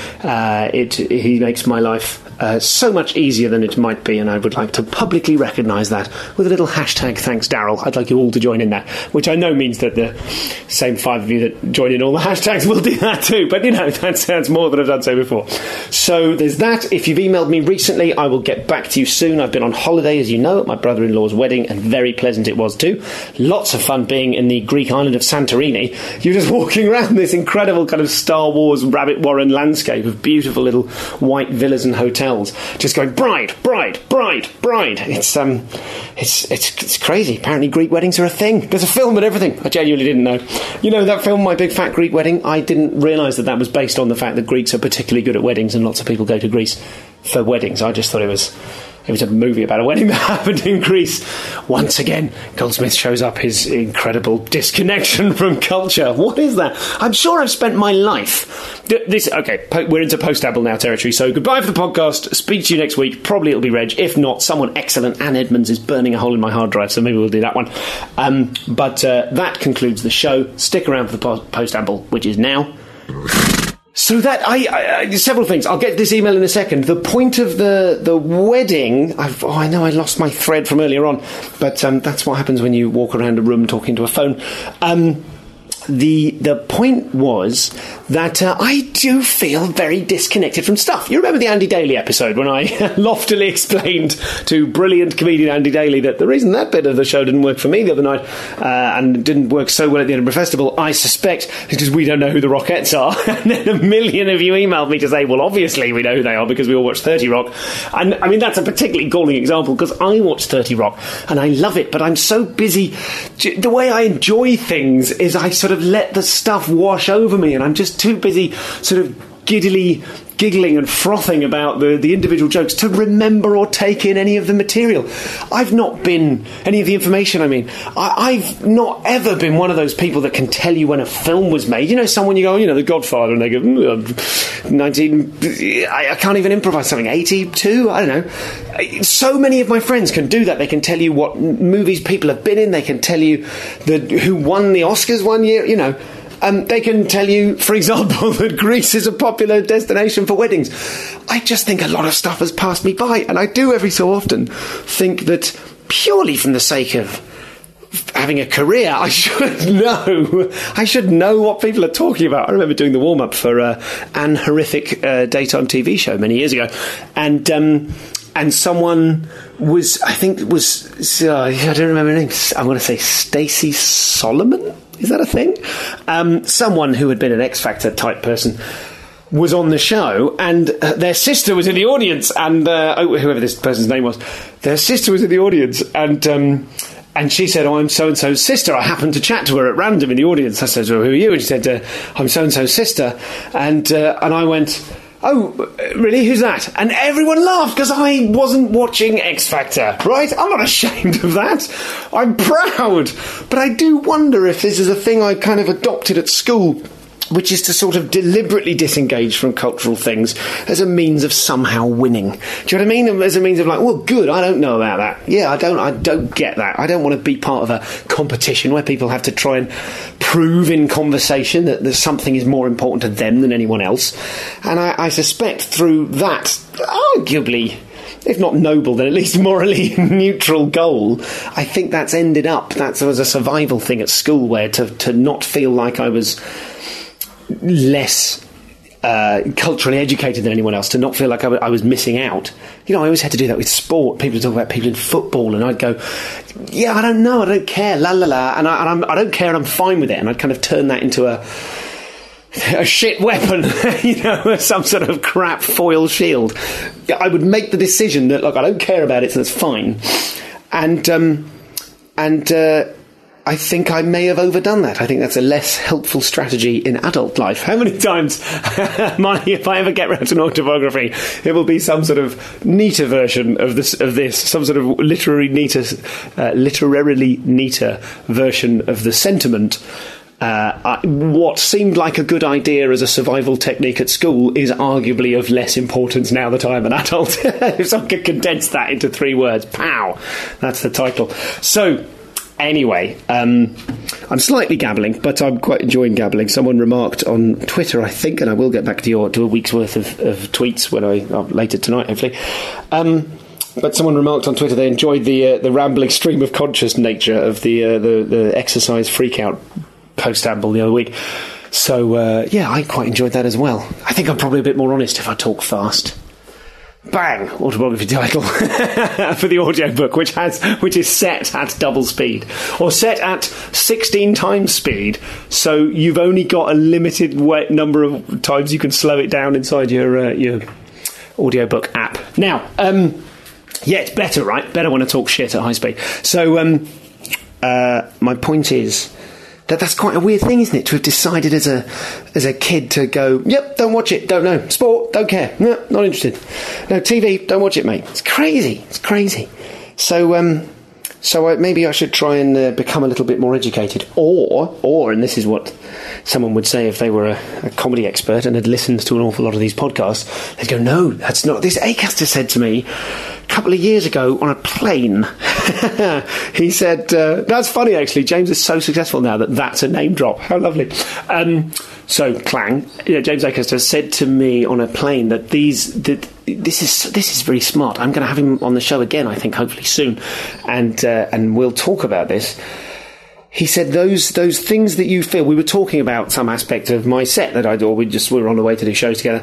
He makes my life so much easier than it might be, and I would like to publicly recognise that with a little hashtag thanks Daryl. I'd like you all to join in that, which I know means that the same 5 of you that join in all the hashtags will do that too, but that sounds more than I've done so before. So there's that. If you've emailed me recently, I will get back to you soon. I've been on holiday, as you know, at my brother-in-law's wedding, and very pleasant it was too. Lots of fun being in the Greek island of Santorini. You're just walking around this incredible kind of Star Wars rabbit warren landscape of beautiful little white villas and hotels, just going bride, bride, bride, bride. It's crazy. Apparently Greek weddings are a thing. There's a film and everything. I genuinely didn't know. You know that film, My Big Fat Greek Wedding? I didn't realise that was based on the fact that Greeks are particularly good at weddings and lots of people go to Greece for weddings. I just thought it was a movie about a wedding that happened in Greece. Once again, Goldsmith shows up his incredible disconnection from culture. What is that? I'm sure I've spent my life... we're into post-Apple now territory, so goodbye for the podcast. Speak to you next week. Probably it'll be Reg. If not, someone excellent. Anne Edmonds is burning a hole in my hard drive, so maybe we'll do that one. But that concludes the show. Stick around for the post-Apple, which is now... So that, I several things. I'll get to this email in a second. The point of the wedding, I know I lost my thread from earlier on, but that's what happens when you walk around a room talking to a phone. The point was that I do feel very disconnected from stuff. You remember the Andy Daly episode when I loftily explained to brilliant comedian Andy Daly that the reason that bit of the show didn't work for me the other night and didn't work so well at the Edinburgh Festival, I suspect, is because we don't know who the Rockettes are. And then a million of you emailed me to say, well, obviously we know who they are because we all watch 30 Rock. And I mean, that's a particularly galling example because I watch 30 Rock and I love it, but I'm so busy. The way I enjoy things is I sort of let the stuff wash over me, and I'm just too busy sort of giddily giggling and frothing about the individual jokes to remember or take in any of the material. I've not been any of the information. I mean, I've not ever been one of those people that can tell you when a film was made. You know, someone you go, The Godfather, and they go, I can't even improvise something. 82? I don't know. So many of my friends can do that. They can tell you what movies people have been in. They can tell you who won the Oscars one year. They can tell you, for example, that Greece is a popular destination for weddings. I just think a lot of stuff has passed me by, and I do every so often think that purely from the sake of having a career, I should know what people are talking about. I remember doing the warm-up for an horrific daytime TV show many years ago, and someone was, I don't remember her name, I'm going to say Stacey Solomon? Is that a thing? Someone who had been an X Factor type person was on the show, and their sister was in the audience, and whoever this person's name was, their sister was in the audience, and she said, I'm so-and-so's sister. I happened to chat to her at random in the audience. I said, well, who are you? And she said, I'm so-and-so's sister. And I went, oh, really? Who's that? And everyone laughed because I wasn't watching X Factor, right? I'm not ashamed of that. I'm proud. But I do wonder if this is a thing I kind of adopted at school, which is to sort of deliberately disengage from cultural things as a means of somehow winning. Do you know what I mean? As a means of like, well, good, I don't know about that. Yeah, I don't get that. I don't want to be part of a competition where people have to try and prove in conversation that there's something is more important to them than anyone else. And I suspect through that, arguably, if not noble, then at least morally neutral goal, I think that's ended up, that was a survival thing at school where to not feel like I was less culturally educated than anyone else, to not feel like I was missing out. I always had to do that with sport. People talk about people in football, and I'd go, yeah, I don't know, I don't care, la la la, and I don't care, and I'm fine with it. And I'd kind of turn that into a shit weapon, some sort of crap foil shield. I would make the decision that, look, I don't care about it, so that's fine. And I think I may have overdone that. I think that's a less helpful strategy in adult life. How many times, if I ever get around to an autobiography, it will be some sort of neater version of this, some sort of literarily neater version of the sentiment. What seemed like a good idea as a survival technique at school is arguably of less importance now that I'm an adult. If someone could condense that into 3 words, pow, that's the title. So, anyway, I'm slightly gabbling, but I'm quite enjoying gabbling. Someone remarked on Twitter, I think, and I will get back to a week's worth of tweets later tonight, hopefully. But someone remarked on Twitter they enjoyed the rambling stream of conscious nature of the exercise freakout post-amble the other week. So, I quite enjoyed that as well. I think I'm probably a bit more honest if I talk fast. Bang! Autobiography title for the audiobook, which is set at double speed, or set at 16 times speed, so you've only got a limited number of times you can slow it down inside your audiobook app. Now, it's better, right? Better when I talk shit at high speed. So, my point is that's quite a weird thing, isn't it? To have decided as a kid to go, yep, don't watch it, don't know. Sport, don't care, no, not interested. No, TV, don't watch it, mate. It's crazy. So, maybe I should try and become a little bit more educated, or, and this is what someone would say if they were a comedy expert and had listened to an awful lot of these podcasts, they'd go, no, that's not. This Acaster said to me a couple of years ago on a plane. He said, that's funny actually, James is so successful now that's a name drop. How lovely. So Clang, James Acaster said to me on a plane that this is very smart. I'm going to have him on the show again, I think, hopefully soon, and we'll talk about this. He said those things that you feel. We were talking about some aspect of my set that I do. We were on the way to do shows together,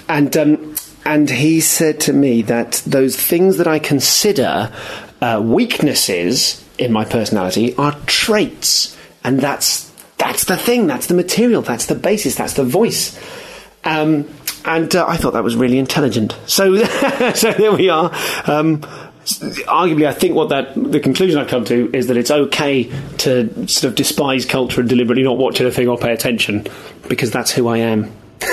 and he said to me that those things that I consider weaknesses in my personality are traits, and that's the thing, that's the material, that's the basis, that's the voice. And I thought that was really intelligent. So there we are. Arguably, I think the conclusion I've come to is that it's okay to sort of despise culture and deliberately not watch anything or pay attention, because that's who I am.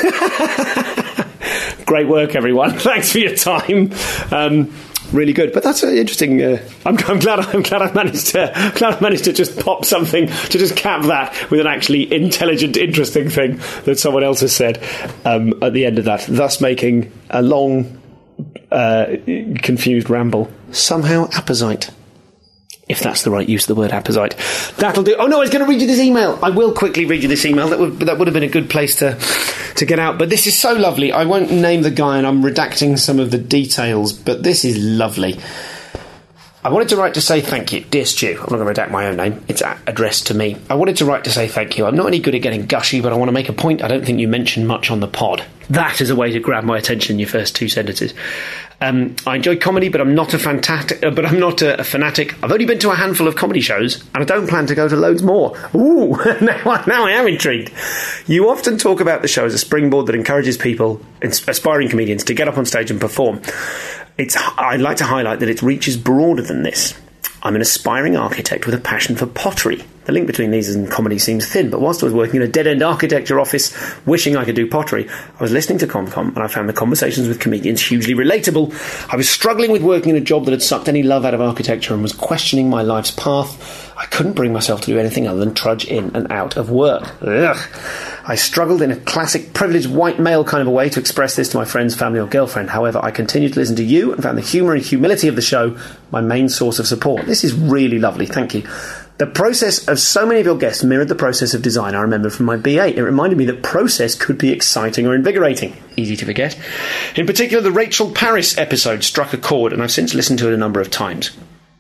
Great work, everyone. Thanks for your time. Really good, but that's interesting. I'm glad I managed to just pop something to just cap that with an actually intelligent, interesting thing that someone else has said at the end of that, thus making a long, confused ramble somehow apposite. If that's the right use of the word apposite. That'll do. Oh no, I was going to read you this email. I will quickly read you this email. That would have been a good place to get out. But this is so lovely. I won't name the guy, and I'm redacting some of the details, but this is lovely. I wanted to write to say thank you. Dear Stu, I'm not going to redact my own name. It's addressed to me. I wanted to write to say thank you. I'm not any good at getting gushy, but I want to make a point I don't think you mentioned much on the pod. That is a way to grab my attention in your first 2 sentences. I enjoy comedy, but I'm not a fanatic. I've only been to a handful of comedy shows, and I don't plan to go to loads more. Ooh, now I am intrigued. You often talk about the show as a springboard that encourages people, aspiring comedians, to get up on stage and perform. I'd like to highlight that its reach is broader than this. I'm an aspiring architect with a passion for pottery. The link between these and comedy seems thin, but whilst I was working in a dead-end architecture office wishing I could do pottery, I was listening to ComCom, and I found the conversations with comedians hugely relatable. I was struggling with working in a job that had sucked any love out of architecture and was questioning my life's path. I couldn't bring myself to do anything other than trudge in and out of work. Ugh. I struggled in a classic privileged white male kind of a way to express this to my friends, family or girlfriend. However, I continued to listen to you and found the humour and humility of the show my main source of support. This is really lovely, thank you. The process of so many of your guests mirrored the process of design I remember from my BA. It reminded me that process could be exciting or invigorating. Easy to forget. In particular, the Rachel Paris episode struck a chord, and I've since listened to it a number of times.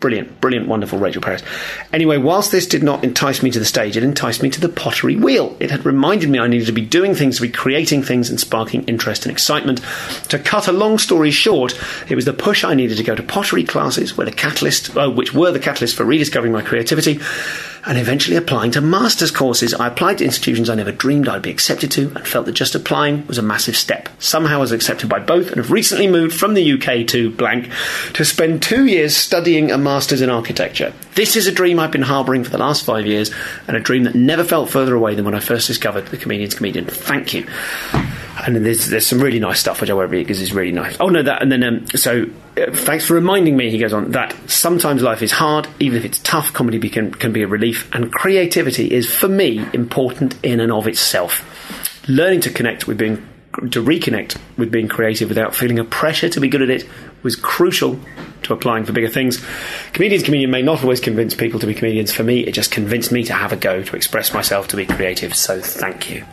Brilliant, wonderful Rachel Paris. Anyway, whilst this did not entice me to the stage, it enticed me to the pottery wheel. It had reminded me I needed to be doing things, to be creating things and sparking interest and excitement. To cut a long story short, it was the push I needed to go to pottery classes, which were the catalyst for rediscovering my creativity, and eventually applying to master's courses. I applied to institutions I never dreamed I'd be accepted to, and felt that just applying was a massive step. Somehow I was accepted by both, and have recently moved from the UK to blank to spend 2 years studying a master's in architecture. This is a dream I've been harbouring for the last 5 years, and a dream that never felt further away than when I first discovered The Comedian's Comedian. Thank you. And there's some really nice stuff which I won't read because it's really nice. Oh no, that and then thanks for reminding me, he goes on, that sometimes life is hard, even if it's tough. Comedy can be a relief, and creativity is, for me, important in and of itself. Learning to reconnect with being creative without feeling a pressure to be good at it was crucial to applying for bigger things. Comedian's Comedian may not always convince people to be comedians. For me, it just convinced me to have a go, to express myself, to be creative. So thank you.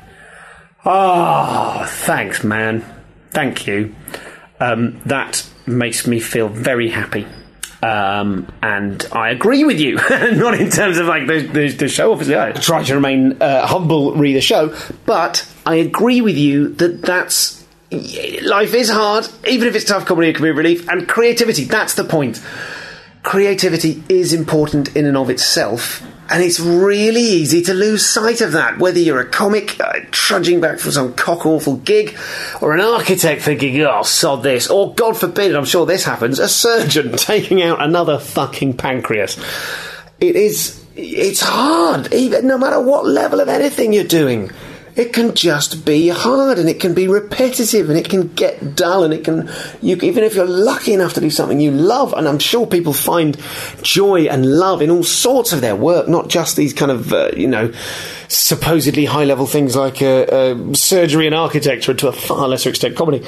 Oh, thanks, man. Thank you. That makes me feel very happy. And I agree with you. Not in terms of like the show, obviously. I try to remain humble, read the show. But I agree with you that's... Life is hard. Even if it's tough, comedy can be a relief. And creativity, that's the point. Creativity is important in and of itself. And it's really easy to lose sight of that, whether you're a comic trudging back from some cock-awful gig, or an architect thinking, oh, sod this, or, God forbid, and I'm sure this happens, a surgeon taking out another fucking pancreas. It's hard, even no matter what level of anything you're doing. It can just be hard, and it can be repetitive, and it can get dull, and even if you're lucky enough to do something you love, and I'm sure people find joy and love in all sorts of their work, not just these kind of, supposedly high-level things like surgery and architecture, to a far lesser extent comedy.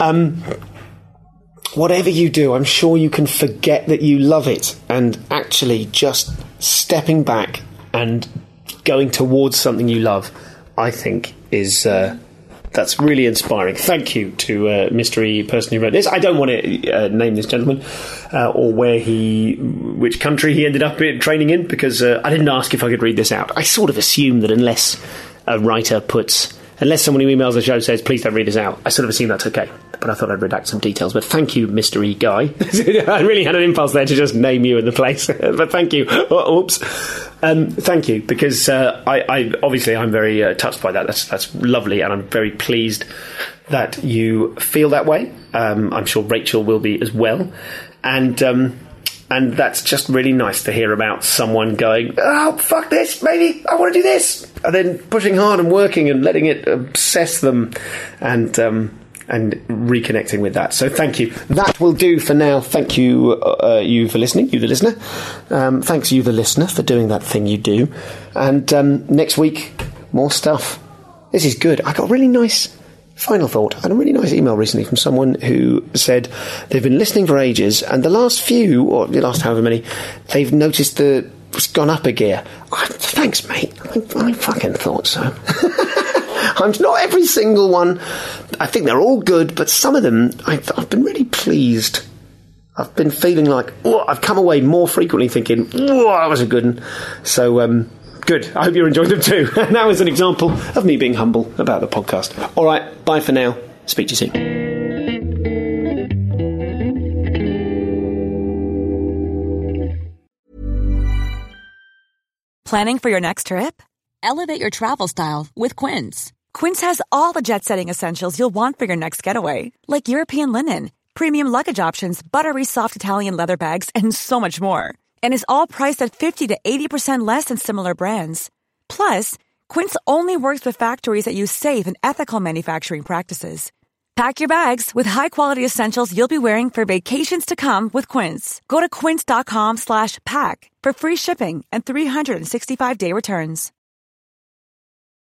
Whatever you do, I'm sure you can forget that you love it, and actually just stepping back and going towards something you love, I think is that's really inspiring. Thank you to mystery person who wrote this. I don't want to name this gentleman or which country he ended up training in, because I didn't ask if I could read this out. I sort of assume that unless someone who emails the show says, please don't read this out, I sort of assume that's okay. But I thought I'd redact some details. But thank you, mystery guy. I really had an impulse there to just name you in the place. But thank you. Oops. Thank you, because I'm very touched by that. That's lovely, and I'm very pleased that you feel that way. I'm sure Rachel will be as well. And that's just really nice to hear about someone going, oh, fuck this, maybe I want to do this. And then pushing hard and working and letting it obsess them and reconnecting with that. So thank you. That will do for now. Thank you, you for listening, you the listener. Thanks, you the listener, for doing that thing you do. And next week, more stuff. This is good. I got a really nice final thought. I had a really nice email recently from someone who said they've been listening for ages, and the last few, or the last however many, they've noticed it's gone up a gear. Thanks, mate. I fucking thought so. I'm not every single one. I think they're all good, but some of them I've been really pleased. I've been feeling like, I've come away more frequently thinking, that was a good one. So, good. I hope you're enjoying them too. And that was an example of me being humble about the podcast. All right, bye for now. Speak to you soon. Planning for your next trip? Elevate your travel style with Quince. Quince has all the jet-setting essentials you'll want for your next getaway, like European linen, premium luggage options, buttery soft Italian leather bags, and so much more. And is all priced at 50 to 80% less than similar brands. Plus, Quince only works with factories that use safe and ethical manufacturing practices. Pack your bags with high-quality essentials you'll be wearing for vacations to come with Quince. Go to quince.com/pack for free shipping and 365-day returns.